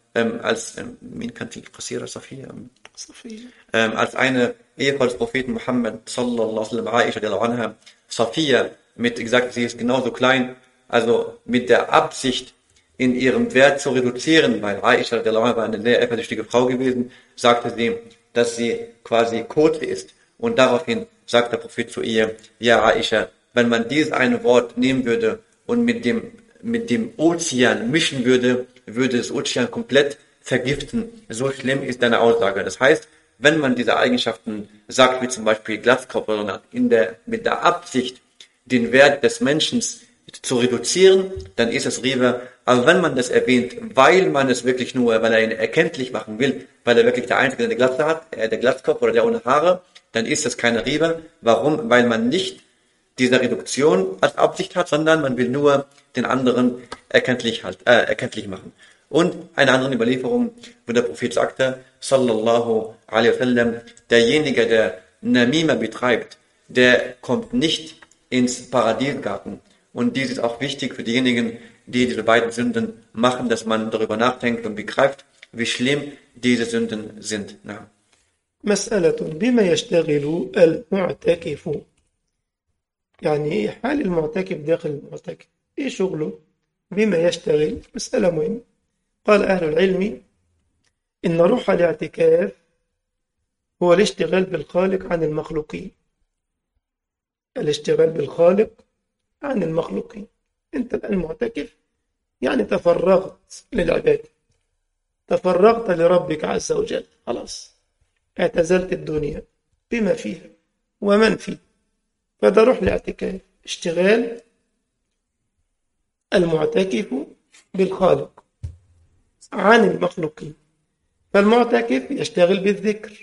ähm, als, ähm, min kanti Qasira Safiya, صفية. ähm, als eine Ehefrau des Propheten Muhammad sallallahu alaihi wasallam, Aisha radiallahu anha, Safiya, mit gesagt, sie ist genauso klein, also mit der Absicht, in ihrem Wert zu reduzieren, weil Aisha radiallahu anha war eine sehr eifersüchtige Frau gewesen, sagte sie, dass sie quasi Kote ist. Und daraufhin sagt der Prophet zu ihr, ja Aisha, wenn man dieses eine Wort nehmen würde und mit dem, mit dem Ozean mischen würde, würde das Ozean komplett vergiften. So schlimm ist deine Aussage. Das heißt, wenn man diese Eigenschaften sagt, wie zum Beispiel Glatzkopf oder in der, mit der Absicht, den Wert des Menschen zu reduzieren, dann ist es Riba. Aber wenn man das erwähnt, weil man es wirklich nur, weil er ihn erkenntlich machen will, weil er wirklich der Einzige, der eine Glatze hat, äh, der Glatzkopf oder der ohne Haare, dann ist das keine Riba. Warum? Weil man nicht diese Reduktion als Absicht hat, sondern man will nur den anderen erkenntlich, halt, äh, erkenntlich machen. Und eine andere Überlieferung, wo der Prophet sagte, sallallahu alaihi wasallam, derjenige, der Namima betreibt, der kommt nicht ins Paradiesgarten. Und dies ist auch wichtig für diejenigen, die diese beiden Sünden machen, dass man darüber nachdenkt und begreift, wie schlimm diese Sünden sind. Na. مسألة بما يشتغل المعتكف يعني حال المعتكف داخل المعتكف إيه شغله بما يشتغل مسألة مهمة قال أهل العلم إن روح الاعتكاف هو الاشتغال بالخالق عن المخلوقين الاشتغال بالخالق عن المخلوقين أنت الآن معتكف يعني تفرغت للعبادة تفرغت لربك عز وجل خلاص اعتزلت الدنيا بما فيها ومن فيه فده روح الاعتكاف اشتغال المعتكف بالخالق عن المخلوقين فالمعتكف يشتغل بالذكر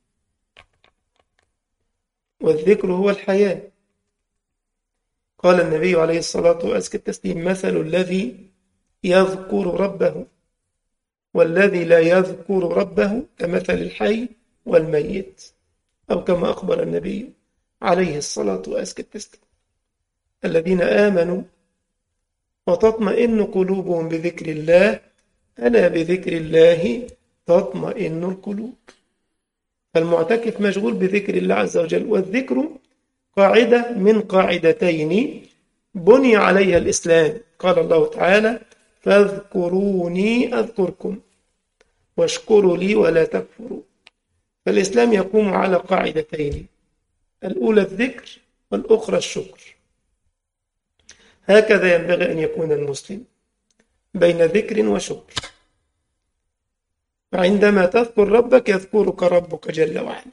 والذكر هو الحياة قال النبي عليه الصلاة وأزكى التسليم مثل الذي يذكر ربه والذي لا يذكر ربه كمثل الحي والميت أو كما أخبر النبي عليه الصلاة وأزكى التسليم الذين آمنوا وتطمئن قلوبهم بذكر الله ألا بذكر الله تطمئن القلوب فالمعتكف مشغول بذكر الله عز وجل والذكر قاعدة من قاعدتين بني عليها الإسلام قال الله تعالى فاذكروني أذكركم واشكروا لي ولا تكفروا فالإسلام يقوم على قاعدتين الأولى الذكر والأخرى الشكر هكذا ينبغي أن يكون المسلم بين ذكر وشكر فعندما تذكر ربك يذكرك ربك جل وعلا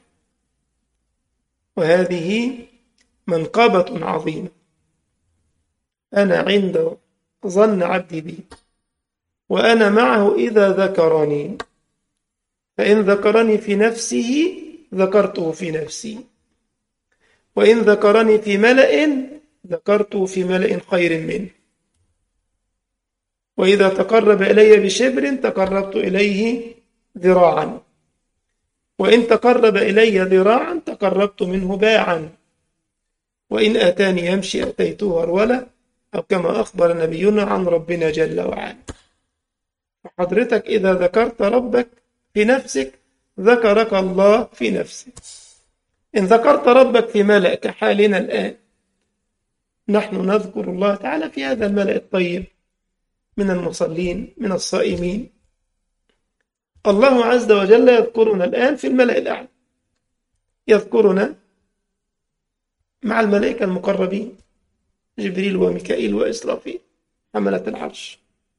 وهذه منقبة عظيمة أنا عند ظن عبدي بي وأنا معه إذا ذكرني فإن ذكرني في نفسه ذكرته في نفسي وإن ذكرني في ملأ ذكرته في ملأ خير منه وإذا تقرب إلي بشبر تقربت إليه ذراعا وإن تقرب إلي ذراعا تقربت منه باعا وإن أتاني يمشي أتيته هرولا أو كما أخبر نبينا عن ربنا جل وعلا فحضرتك إذا ذكرت ربك في نفسك ذكرك الله في نفسك إن ذكرت ربك في ملأ كحالنا الآن نحن نذكر الله تعالى في هذا الملأ الطيب من المصلين من الصائمين الله عز وجل يذكرنا الآن في الملأ الأعلى يذكرنا مع الملائكة المقربين جبريل وميكائيل وإسرافيل حملة العرش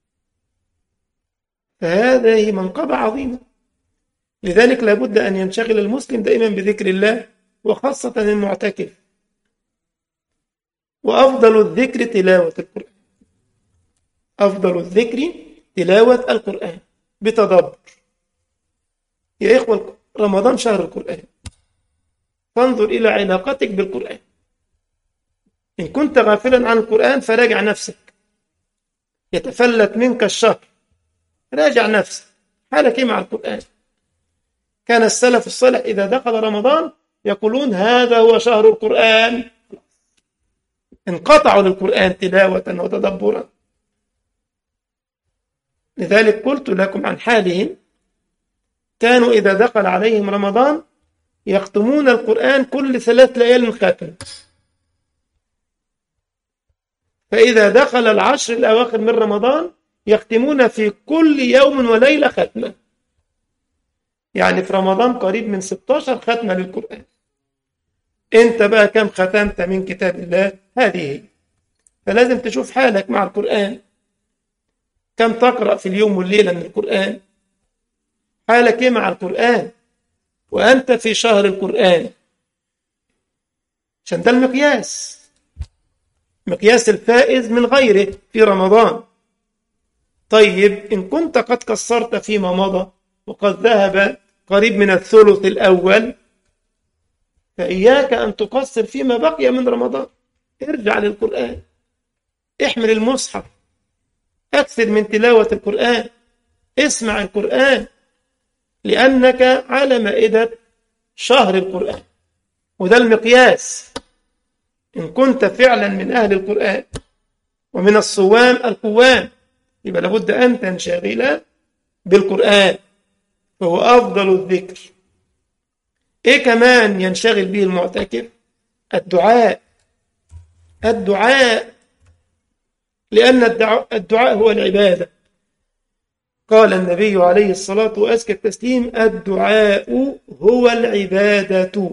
فهذه منقبة عظيمة لذلك لابد أن ينشغل المسلم دائما بذكر الله وخاصة المعتكف وأفضل الذكر تلاوة القرآن أفضل الذكر تلاوة القرآن بتدبر يا إخوة رمضان شهر القرآن فانظر إلى علاقتك بالقرآن إن كنت غافلا عن القرآن فراجع نفسك يتفلت منك الشهر راجع نفسك حالك مع القرآن كان السلف الصالح إذا دخل رمضان يقولون هذا هو شهر القرآن انقطعوا للقرآن تلاوة وتدبرا لذلك قلت لكم عن حالهم، كانوا إذا دخل عليهم رمضان يختمون القرآن كل ثلاث ليال ختم، فإذا دخل العشر الأواخر من رمضان يختمون في كل يوم وليلة ختمة، يعني في رمضان قريب من ستة عشر ختمة للقرآن. انت بقى كم ختمت من كتاب الله؟ هذه. فلازم تشوف حالك مع القرآن، كم تقرأ في اليوم والليلة من القرآن، حالك ايه مع القرآن وأنت في شهر القرآن، عشان ده المقياس، مقياس الفائز من غيره في رمضان. طيب إن كنت قد قصرت فيما مضى وقد ذهب قريب من الثلث الأول، فإياك أن تقصر فيما بقي من رمضان. ارجع للقرآن، احمل المصحف، أكثر من تلاوة القرآن، اسمع القرآن، لأنك على مائدة شهر القرآن، وده المقياس. إن كنت فعلا من أهل القرآن ومن الصوام القوام، يبقى لابد أن تنشغل بالقرآن، فهو أفضل الذكر. إيه كمان ينشغل به المعتكف؟ الدعاء. الدعاء، لأن الدعاء هو العبادة. قال النبي عليه الصلاة وأزكى التسليم: الدعاء هو العبادة.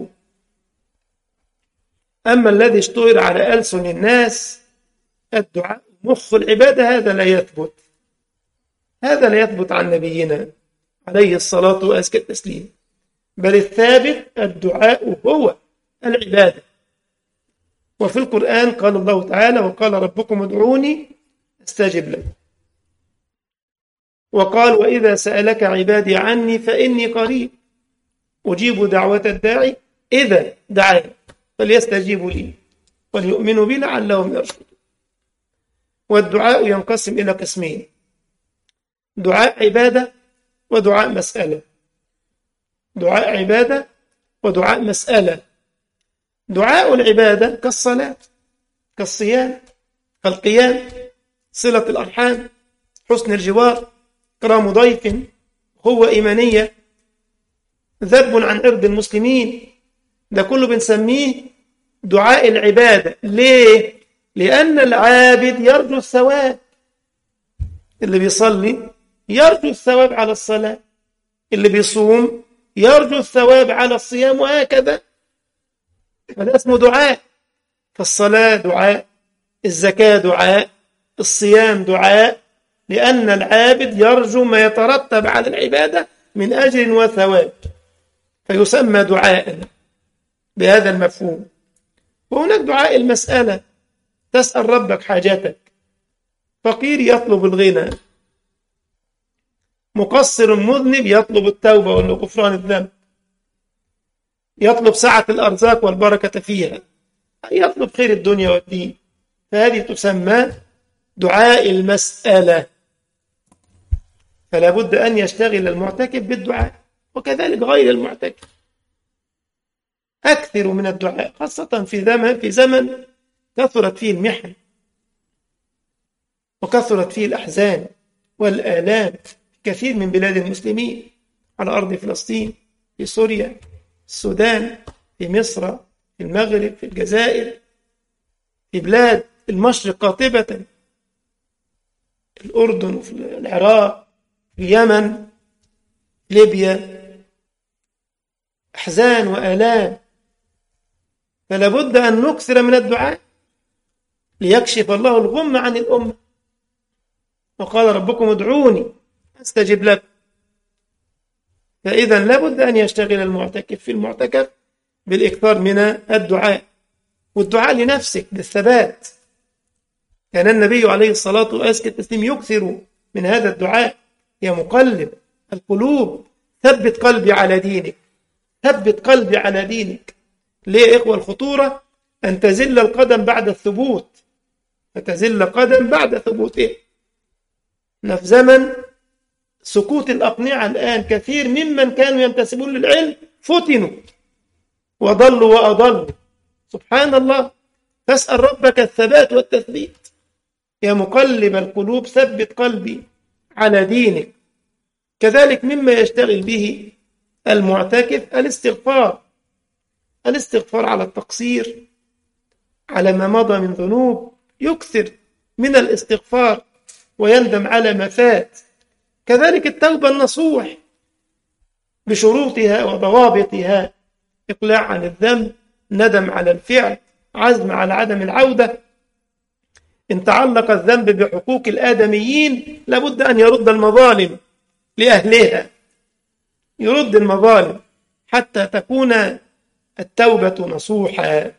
أما الذي اشتهر على ألسن الناس الدعاء مخ العبادة، هذا لا يثبت، هذا لا يثبت عن نبينا عليه الصلاة وأزكى التسليم، بل الثابت الدعاء هو العبادة. وفي القرآن قال الله تعالى: وقال ربكم ادعوني استجب لكم. وقال: وإذا سألك عبادي عني فإني قريب أجيب دعوة الداعي إذا دعاني فليستجيبوا لي وليؤمنوا بي لعلهم يرشدون. والدعاء ينقسم إلى قسمين: دعاء عبادة ودعاء مسألة. دعاء عبادة ودعاء مسألة. دعاء العبادة كالصلاة، كالصيام، كالقيام، صلة الأرحام، حسن الجوار، إكرام ضيف، قوة إيمانية، ذب عن عرض المسلمين. ده كله بنسميه دعاء العبادة. ليه؟ لأن العابد يرجو الثواب، اللي بيصلي يرجو الثواب على الصلاة، اللي بيصوم يرجو الثواب على الصيام، وهكذا. فده اسمه دعاء. فالصلاة دعاء، الزكاة دعاء، الصيام دعاء، لأن العابد يرجو ما يترتب على العبادة من أجر وثواب، فيسمى دعاء بهذا المفهوم. وهناك دعاء المسألة، تسأل ربك حاجتك، فقير يطلب الغنى، مقصر مذنب يطلب التوبة وغفران الذنب، يطلب سعة الأرزاق والبركة فيها، يطلب خير الدنيا والدين. فهذه تسمى دعاء المسألة. فلا بد أن يشتغل المعتكف بالدعاء، وكذلك غير المعتكف. أكثر من الدعاء، خاصة في زمن في زمن كثرت فيه المحن وكثرت فيه الأحزان والآلام في كثير من بلاد المسلمين، على أرض فلسطين، في سوريا، في السودان، في مصر، في المغرب، في الجزائر، في بلاد المشرق قاطبة، الأردن، وفي العراق، في اليمن، ليبيا، أحزان وآلام. فلا بد أن نكثر من الدعاء ليكشف الله الغم عن الأمة. وقال ربكم ادعوني أستجب لكم. فإذا لا بد أن يشتغل المعتكف في المعتكف بالإكثار من الدعاء، والدعاء لنفسك بالثبات. كان النبي عليه الصلاة والسلام يكثر من هذا الدعاء: يا مقلب القلوب ثبت قلبي على دينك، ثبت قلبي على دينك. ليه يا إخوة الخطورة؟ أن تزل القدم بعد الثبوت، فتزل قدم بعد ثبوته. في زمن سكوت الأقنعة الآن كثير ممن كانوا ينتسبون للعلم فتنوا وضلوا وأضلوا. سبحان الله. فاسأل ربك الثبات والتثبيت. يا مقلب القلوب ثبت قلبي على دينك. كذلك مما يشتغل به المعتكف الاستغفار، الاستغفار على التقصير، على ما مضى من ذنوب، يكثر من الاستغفار ويندم على ما فات. كذلك التوبة النصوح بشروطها وضوابطها: إقلاع عن الذنب، ندم على الفعل، عزم على عدم العودة. إن تعلق الذنب بحقوق الآدميين لابد أن يرد المظالم لأهلها، يرد المظالم حتى تكون التوبة نصوحا.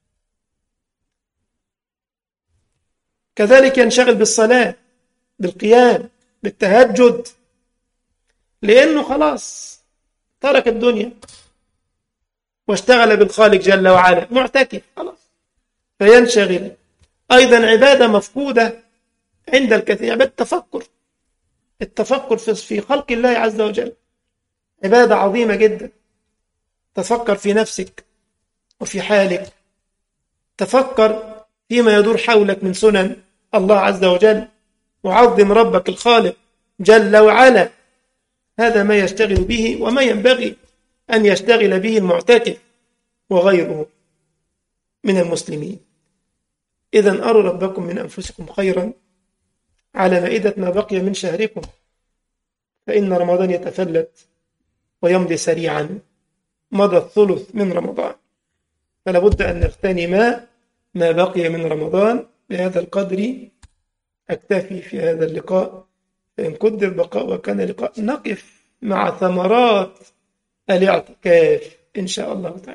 كذلك ينشغل بالصلاة، بالقيام، بالتهجد، لأنه خلاص ترك الدنيا واشتغل بالخالق جل وعلا، معتكف خلاص، فينشغل. أيضا عبادة مفقودة عند الكثير، عبادة التفكر، التفكر في خلق الله عز وجل عبادة عظيمة جدا. تفكر في نفسك وفي حالك، تفكر فيما يدور حولك من سنن الله عز وجل، وعظم ربك الخالق جل وعلا. هذا ما يشتغل به وما ينبغي أن يشتغل به المعتكف وغيره من المسلمين. إذن أروا ربكم من أنفسكم خيرا على مائدة ما بقي من شهركم، فإن رمضان يتفلت ويمضي سريعا، مضى الثلث من رمضان، فلا بد أن نغتنم ما بقي من رمضان. بهذا القدر أكتفي في هذا اللقاء، فإن قدر البقاء وكان لقاء نقف مع ثمرات الاعتكاف إن شاء الله تعالى.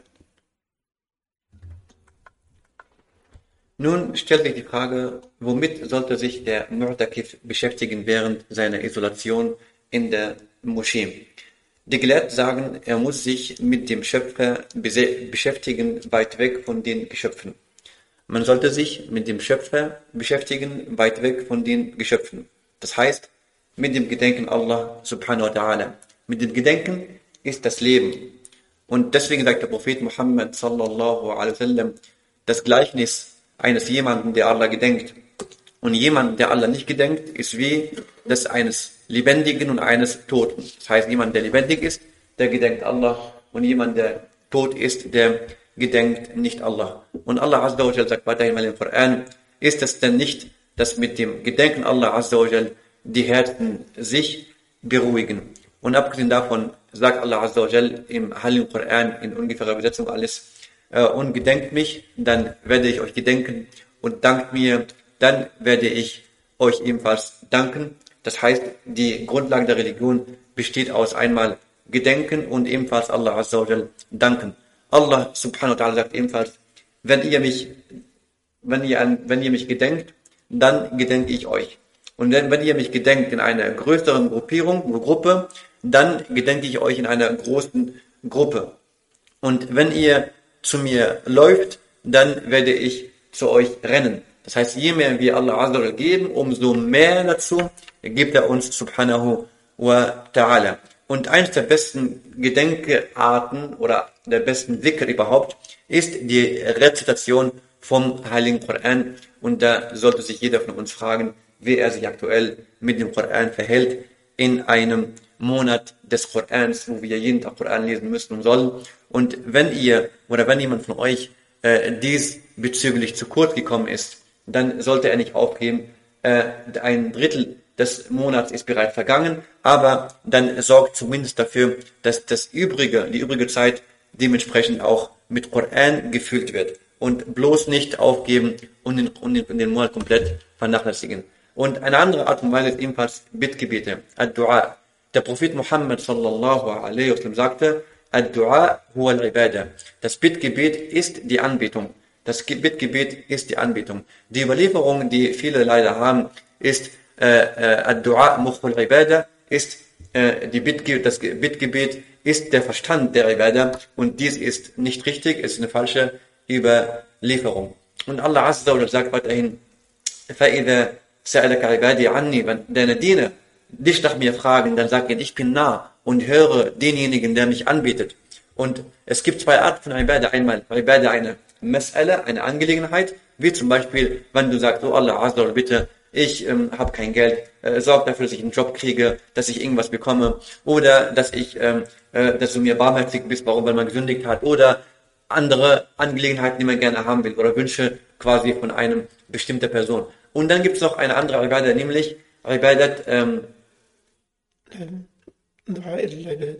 Nun stellt sich die Frage, womit sollte sich der Mu'takif beschäftigen während seiner Isolation in der Moschee? Die Gelehrten sagen, er muss sich mit dem Schöpfer beschäftigen, weit weg von den Geschöpfen. Man sollte sich mit dem Schöpfer beschäftigen, weit weg von den Geschöpfen. Das heißt, mit dem Gedenken Allah subhanahu wa ta'ala. Mit dem Gedenken ist das Leben. Und deswegen sagt der Prophet Muhammad sallallahu alaihi wasallam das Gleichnis eines jemanden, der Allah gedenkt. Und jemand, der Allah nicht gedenkt, ist wie das eines Lebendigen und eines Toten. Das heißt, jemand, der lebendig ist, der gedenkt Allah, und jemand, der tot ist, der gedenkt nicht Allah. Und Allah Azza wa Jal sagt weiterhin mal im Koran: Ist es denn nicht, dass mit dem Gedenken Allah Azza wa Jal die Herzen sich beruhigen? Und abgesehen davon sagt Allah Azza wa Jal im Heiligen Koran in ungefährer Übersetzung alles: Und gedenkt mich, dann werde ich euch gedenken, und dankt mir, dann werde ich euch ebenfalls danken. Das heißt, die Grundlage der Religion besteht aus einmal Gedenken und ebenfalls Allah Azza wa Jal danken. Allah subhanahu wa ta'ala sagt ebenfalls: Wenn ihr mich, wenn ihr, an, wenn ihr mich gedenkt, dann gedenke ich euch. Und wenn, wenn ihr mich gedenkt in einer größeren Gruppierung, Gruppe, dann gedenke ich euch in einer großen Gruppe. Und wenn ihr zu mir läuft, dann werde ich zu euch rennen. Das heißt, je mehr wir Allah Azza wa Jal geben, umso mehr dazu gibt er uns subhanahu wa ta'ala. Und eines der besten Gedenkearten oder der besten Dhikr überhaupt ist die Rezitation vom Heiligen Koran. Und da sollte sich jeder von uns fragen, wie er sich aktuell mit dem Koran verhält in einem Monat des Korans, wo wir jeden Tag Koran lesen müssen und sollen. Und wenn ihr oder wenn jemand von euch äh, dies bezüglich zu kurz gekommen ist, dann sollte er nicht aufgeben. Äh, ein Drittel des Monats ist bereits vergangen, aber dann sorgt zumindest dafür, dass das übrige, die übrige Zeit dementsprechend auch mit Koran gefüllt wird. Und bloß nicht aufgeben und den, und den, den Monat komplett vernachlässigen. Und eine andere Art und Weise ist ebenfalls Bittgebete, Ad-Du'a. Der Prophet Muhammad sallallahu alaihi wasallam sagte: Ad-Du'a huwa al-Ibadah. Das Bittgebet ist die Anbetung. Das Bittgebet ist die Anbetung. Die Überlieferung, die viele leider haben, ist äh, äh, Ad-Du'a mukhul Ibadah, ist äh, die Bittge das Bittgebet ist der Verstand der Ibadah, und dies ist nicht richtig, es ist eine falsche Überlieferung. Und Allah Azza wa Jalla sagt weiterhin: فَإِذَا سَأَلَكَ عِبَادِي عَنِّي, wenn deine Diener dich nach mir fragen, dann sag ihnen, ich bin nah und höre denjenigen, der mich anbetet. Und es gibt zwei Arten von Ibadah. Einmal Ibadah, eine Mas'ala, eine Angelegenheit, wie zum Beispiel, wenn du sagst: Oh Allah Azza wa Jalla, bitte ich ähm, habe kein Geld, äh, sorg dafür, dass ich einen Job kriege, dass ich irgendwas bekomme oder dass ich, ähm, äh, dass du mir barmherzig bist, warum, weil man gesündigt hat oder andere Angelegenheiten, die man gerne haben will oder Wünsche quasi von einem bestimmten Person. Und dann gibt es noch eine andere Ibadat, nämlich Ibadat, ähm, دعاء العباد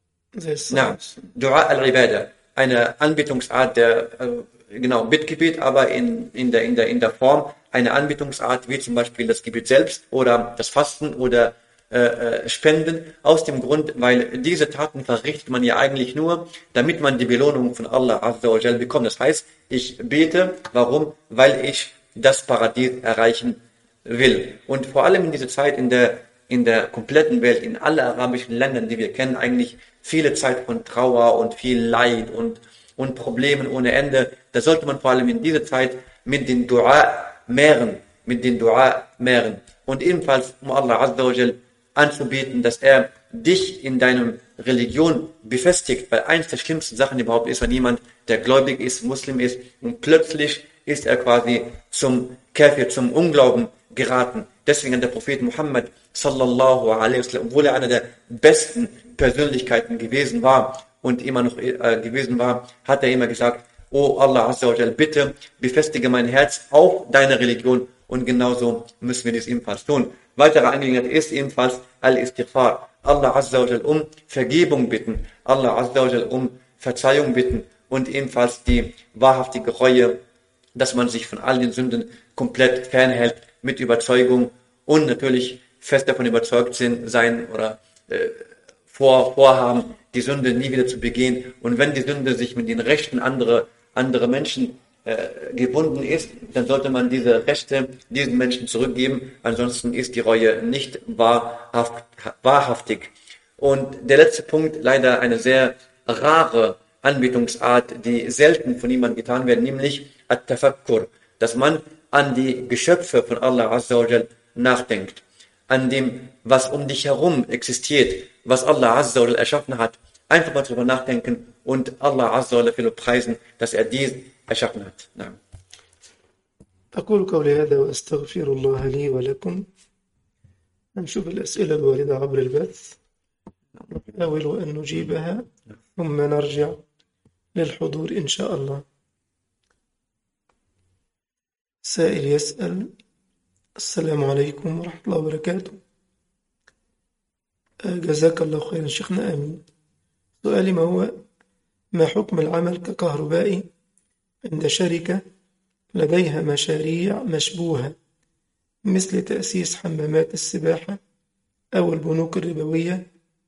زي na, الصلاة. Dua al-Ibadah, eine Anbetungsart der, äh, genau, Bittgebet, aber in, in der, in der, in der Form eine Anbetungsart, wie zum Beispiel das Gebet selbst oder das Fasten oder äh, äh, Spenden, aus dem Grund, weil diese Taten verrichtet man ja eigentlich nur, damit man die Belohnung von Allah Azza wa Jal bekommt. Das heißt, ich bete, warum? Weil ich das Paradies erreichen will. Und vor allem in dieser Zeit, in der in der kompletten Welt, in alle arabischen Ländern, die wir kennen, eigentlich viele Zeit von Trauer und viel Leid und, und Problemen ohne Ende. Da sollte man vor allem in dieser Zeit mit den Dua mehren, mit den Dua mehren. Und ebenfalls, um Allah Azza wa Jal anzubieten, dass er dich in deinem Religion befestigt, weil eins der schlimmsten Sachen überhaupt ist, wenn jemand, der gläubig ist, Muslim ist, und plötzlich ist er quasi zum Kafir, zum Unglauben geraten. Deswegen hat der Prophet Muhammad sallallahu alaihi wasallam, obwohl er einer der besten Persönlichkeiten gewesen war und immer noch äh, gewesen war, hat er immer gesagt, oh Allah Azza wa Jal, bitte befestige mein Herz auf deine Religion, und genauso müssen wir dies ebenfalls tun. Weitere Angelegenheit ist ebenfalls Al-Istighfar. Allah Azza wa Jal um Vergebung bitten, Allah Azza wa Jal um Verzeihung bitten und ebenfalls die wahrhaftige Reue, dass man sich von all den Sünden komplett fernhält mit Überzeugung und natürlich fest davon überzeugt sind, sein oder äh, vor, vorhaben, die Sünde nie wieder zu begehen. Und wenn die Sünde sich mit den Rechten anderer andere Menschen äh, gebunden ist, dann sollte man diese Rechte diesen Menschen zurückgeben. Ansonsten ist die Reue nicht wahrhaft, wahrhaftig. Und der letzte Punkt, leider eine sehr rare Anbetungsart, die selten von jemandem getan wird, nämlich At-Tafakkur, dass man an die Geschöpfe von Allah Azza wa Jal nachdenkt, an dem, was um dich herum existiert, was Allah Azza wa Jal erschaffen hat, einfach mal darüber nachdenken und Allah Azza wa Jal dafür preisen, dass er dies erschaffen hat. Nein. أقول قولي هذا وأستغفر الله لي ولكم. نشوف الأسئلة الواردة عبر البث، نحاول أن نجيبها ثم نرجع للحضور إن شاء الله. سائل يسأل: السلام عليكم ورحمة الله وبركاته. جزاك الله خيرا شيخنا، آمين. سؤالي: ما هو ما حكم العمل ككهربائي عند شركة لديها مشاريع مشبوهة مثل تأسيس حمامات السباحة أو البنوك الربوية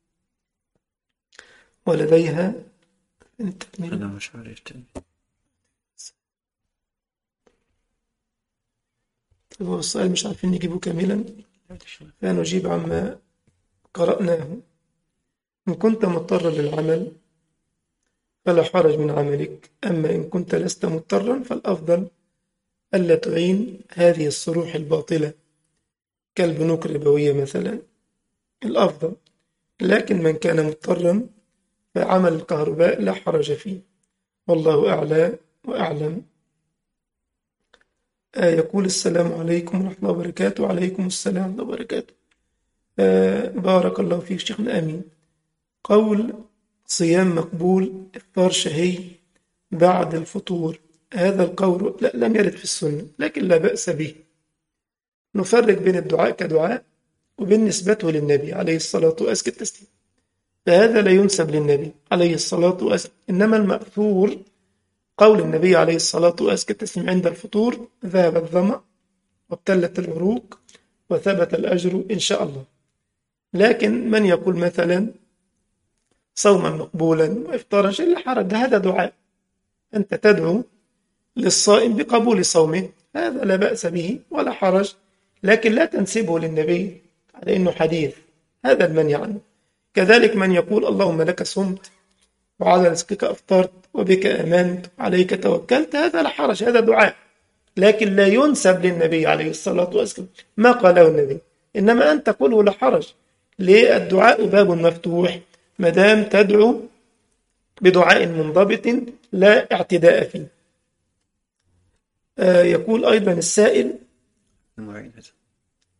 ولديها أنا مش عارف تاني. هو السؤال مش عارفين نجيبه كاملا، فنجيب عما قرأناه. إن كنت مضطرا للعمل فلا حرج من عملك، أما إن كنت لست مضطرا فالأفضل ألا تعين هذه الصروح الباطلة كالبنوك الربوية مثلا، الأفضل. لكن من كان مضطرا فعمل الكهرباء لا حرج فيه، والله أعلى وأعلم. آه يقول: السلام عليكم ورحمة الله وبركاته. وعليكم السلام ورحمة الله وبركاته. آه بارك الله فيك شيخنا، آمين. قول صيام مقبول إفطار شهي بعد الفطور، هذا القول لا لم يرد في السنة، لكن لا بأس به. نفرق بين الدعاء كدعاء وبين نسبته للنبي عليه الصلاة وأزكى التسليم، فهذا لا ينسب للنبي عليه الصلاة والسلام. إنما المأثور قول النبي عليه الصلاة وأزكى التسليم: عند الفطور ذهب الظمأ وابتلت العروق وثبت الأجر إن شاء الله. لكن من يقول مثلا صوما مقبولا وإفطارا شيء لا حرج، هذا دعاء، أنت تدعو للصائم بقبول صومه، هذا لا بأس به ولا حرج، لكن لا تنسبه للنبي على إنه حديث، هذا المنع عنه. كذلك من يقول اللهم لك صمت وعلى رزقك أفطرت وبك آمنت وعليك توكلت، هذا لا حرج، هذا دعاء، لكن لا ينسب للنبي عليه الصلاة والسلام ما قاله النبي. إنما أن تقوله لا حرج، للدعاء باب مفتوح ما دام تدعو بدعاء منضبط لا اعتداء فيه. آه يقول أيضا السائل: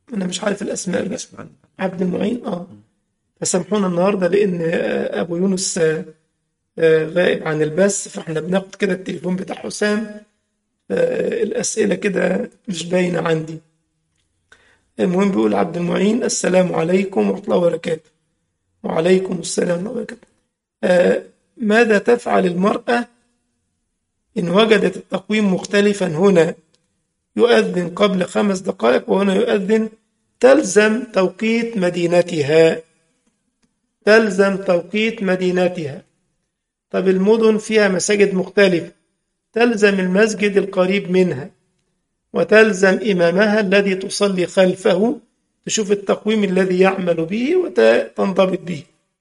أنا مش عارف الأسماء بقى. اسمع. عبد المعين آه فسامحونا النهاردة لأن أبو يونس غائب عن البث، فإحنا بناخد كده التليفون بتاع حسام، الأسئلة كده مش باينة عندي. المهم بيقول عبد المعين: السلام عليكم ورحمة الله وبركاته. وعليكم السلام ورحمة الله وبركاته. آه ماذا تفعل المرأة إن وجدت التقويم مختلفا؟ هنا يؤذن قبل خمس دقائق وهنا يؤذن. تلزم توقيت مدينتها، تلزم توقيت مدينتها. طب المدن فيها مساجد مختلفة، تلزم المسجد القريب منها، وتلزم إمامها الذي تصلي خلفه، تشوف التقويم الذي يعمل به وتنضبط به.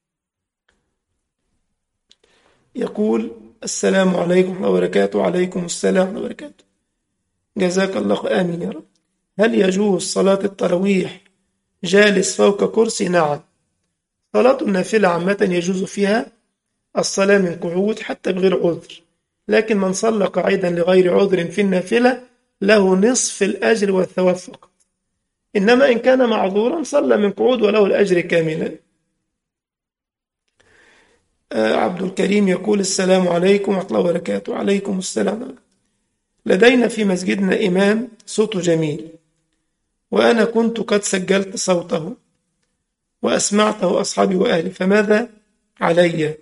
يقول: السلام عليكم ورحمة الله وبركاته. وعليكم السلام ورحمة الله وبركاته. جزاك الله آمين يا رب. هل يجوز صلاة التراويح جالس فوق كرسي؟ نعم. صلاة النافلة عامة يجوز فيها الصلاة من قعود حتى بغير عذر، لكن من صلى قاعدا لغير عذر في النافلة له نصف الأجر والثواب فقط، إنما إن كان معذورا صلى من قعود وله الأجر كاملا. آه عبد الكريم يقول: السلام عليكم ورحمة الله وبركاته. وعليكم السلام. لدينا في مسجدنا إمام صوته جميل، وأنا كنت قد سجلت صوته وأسمعته أصحابي وأهلي، فماذا علي؟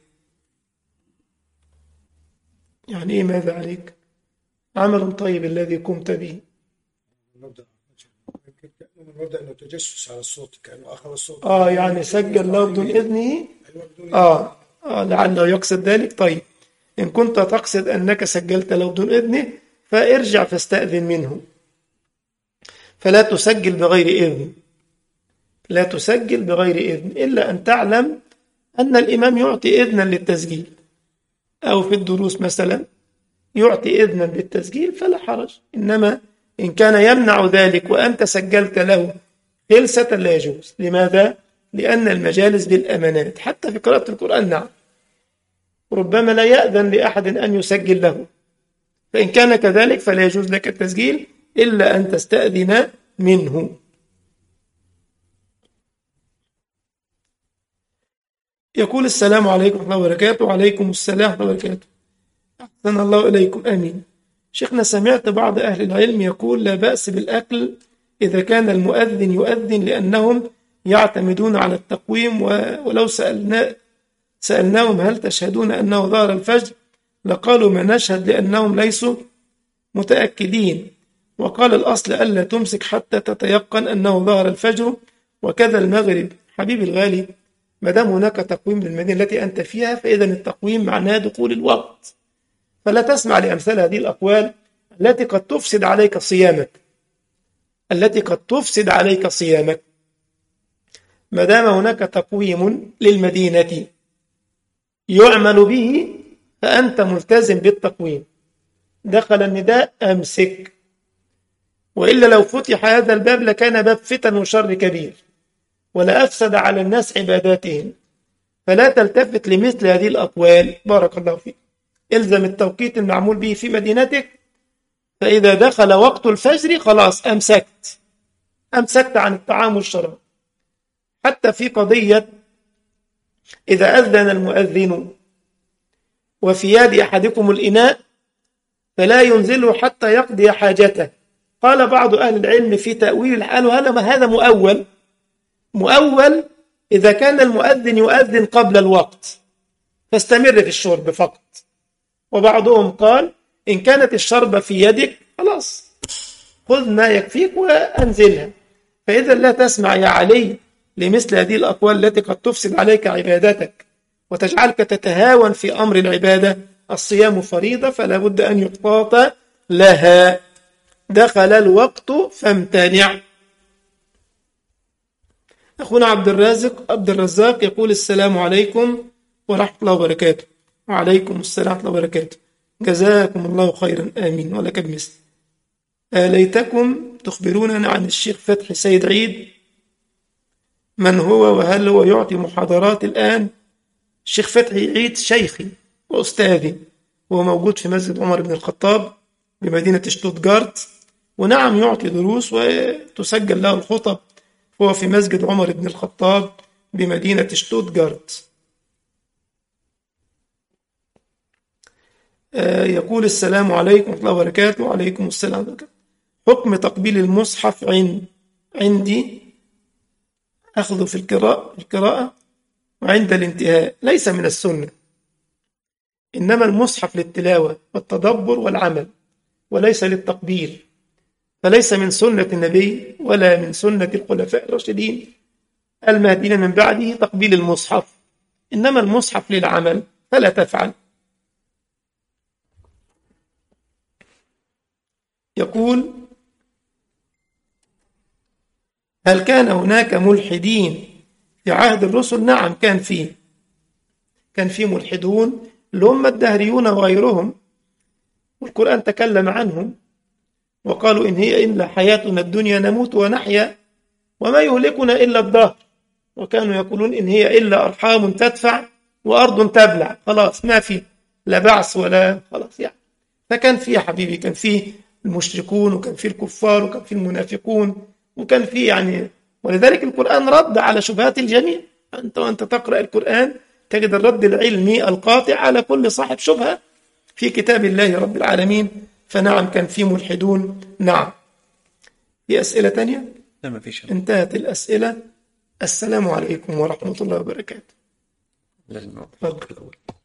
يعني إيه ماذا عليك؟ عمل طيب الذي قمت به. المبدأ المبدأ أنه تجسس على الصوت، كأنه أخذ الصوت آه يعني سجل له بدون إذنه. أيوة بدون آه, آه لعله يقصد ذلك. طيب إن كنت تقصد أنك سجلت له بدون إذنه فارجع فاستأذن منه، فلا تسجل بغير إذن، لا تسجل بغير إذن إلا أن تعلم أن الإمام يعطي إذنا للتسجيل، أو في الدروس مثلا يعطي إذنا بالتسجيل فلا حرج. إنما إن كان يمنع ذلك وأنت سجلت له خلسة لا يجوز. لماذا؟ لأن المجالس بالأمانات حتى في قراءة القرآن. نعم، ربما لا يأذن لأحد أن يسجل له، فإن كان كذلك فلا يجوز لك التسجيل إلا أن تستأذن منه. يقول: السلام عليكم ورحمة الله وبركاته. وعليكم السلام ورحمة الله وبركاته. أحسن الله إليكم. آمين. شيخنا، سمعت بعض أهل العلم يقول لا بأس بالأكل إذا كان المؤذن يؤذن لأنهم يعتمدون على التقويم، ولو سألنا سألناهم هل تشهدون أنه ظهر الفجر لقالوا ما نشهد لأنهم ليسوا متأكدين، وقال الأصل ألا تمسك حتى تتيقن أنه ظهر الفجر، وكذا المغرب. حبيبي الغالي، ما دام هناك تقويم للمدينة التي أنت فيها فإذا التقويم معناه دخول الوقت، فلا تسمع لأمثال هذه الأقوال التي قد تفسد عليك صيامك التي قد تفسد عليك صيامك. ما دام هناك تقويم للمدينة يعمل به فأنت ملتزم بالتقويم. دخل النداء أمسك، وإلا لو فتح هذا الباب لكان باب فتن وشر كبير ولا أفسد على الناس عباداتهم. فلا تلتفت لمثل هذه الأقوال. بارك الله فيك. إلزم التوقيت المعمول به في مدينتك، فإذا دخل وقت الفجر خلاص أمسكت أمسكت عن الطعام والشراب. حتى في قضية إذا أذن المؤذن وفي يد أحدكم الإناء فلا ينزله حتى يقضي حاجته. قال بعض أهل العلم في تأويل، قالوا هذا هذا مؤول مؤول إذا كان المؤذن يؤذن قبل الوقت فاستمر في الشرب فقط. وبعضهم قال إن كانت الشربة في يدك خلاص خذ ما يكفيك وأنزلها. فإذا لا تسمع يا علي لمثل هذه الأقوال التي قد تفسد عليك عبادتك وتجعلك تتهاون في أمر العبادة. الصيام فريضة فلا بد أن يقاط لها. دخل الوقت فامتنع. أخونا عبد الرازق عبد الرزاق يقول: السلام عليكم ورحمة الله وبركاته. وعليكم السلام ورحمة الله وبركاته. جزاكم الله خيرا. آمين ولك بمثل. ليتكم تخبروننا عن الشيخ فتحي سيد عيد، من هو وهل هو يعطي محاضرات الآن؟ الشيخ فتحي عيد شيخي وأستاذي، وهو موجود في مسجد عمر بن الخطاب بمدينة شتوتغارت، ونعم يعطي دروس وتسجل له الخطب هو في مسجد عمر بن الخطاب بمدينة شتوتغارت. آه يقول السلام عليكم ورحمة الله وبركاته. وعليكم السلام ورحمة الله وبركاته. حكم تقبيل المصحف عند عندي أخذه في القراءة القراءة وعند الانتهاء ليس من السنة، إنما المصحف للتلاوة والتدبر والعمل وليس للتقبيل، فليس من سنة النبي ولا من سنة الخلفاء الراشدين المهديين من بعده تقبيل المصحف، إنما المصحف للعمل فلا تفعل. يقول: هل كان هناك ملحدين في عهد الرسل؟ نعم، كان فيه كان فيه ملحدون اللي هم الدهريون وغيرهم، والقرآن تكلم عنهم وقالوا إن هي إلا حياتنا الدنيا نموت ونحيا وما يهلكنا إلا الدهر، وكانوا يقولون إن هي إلا أرحام تدفع وأرض تبلع، خلاص ما في لا بعث ولا خلاص يعني. فكان فيه يا حبيبي، كان فيه المشركون وكان فيه الكفار وكان فيه المنافقون وكان فيه يعني، ولذلك القرآن رد على شبهات الجميع. أنت وأنت تقرأ القرآن تجد الرد العلمي القاطع على كل صاحب شبهة في كتاب الله رب العالمين. فنعم كان فيه ملحدون. نعم. في أسئلة تانية؟ لا ما فيش. انتهت الأسئلة. السلام عليكم ورحمة الله وبركاته. لازم تفضل.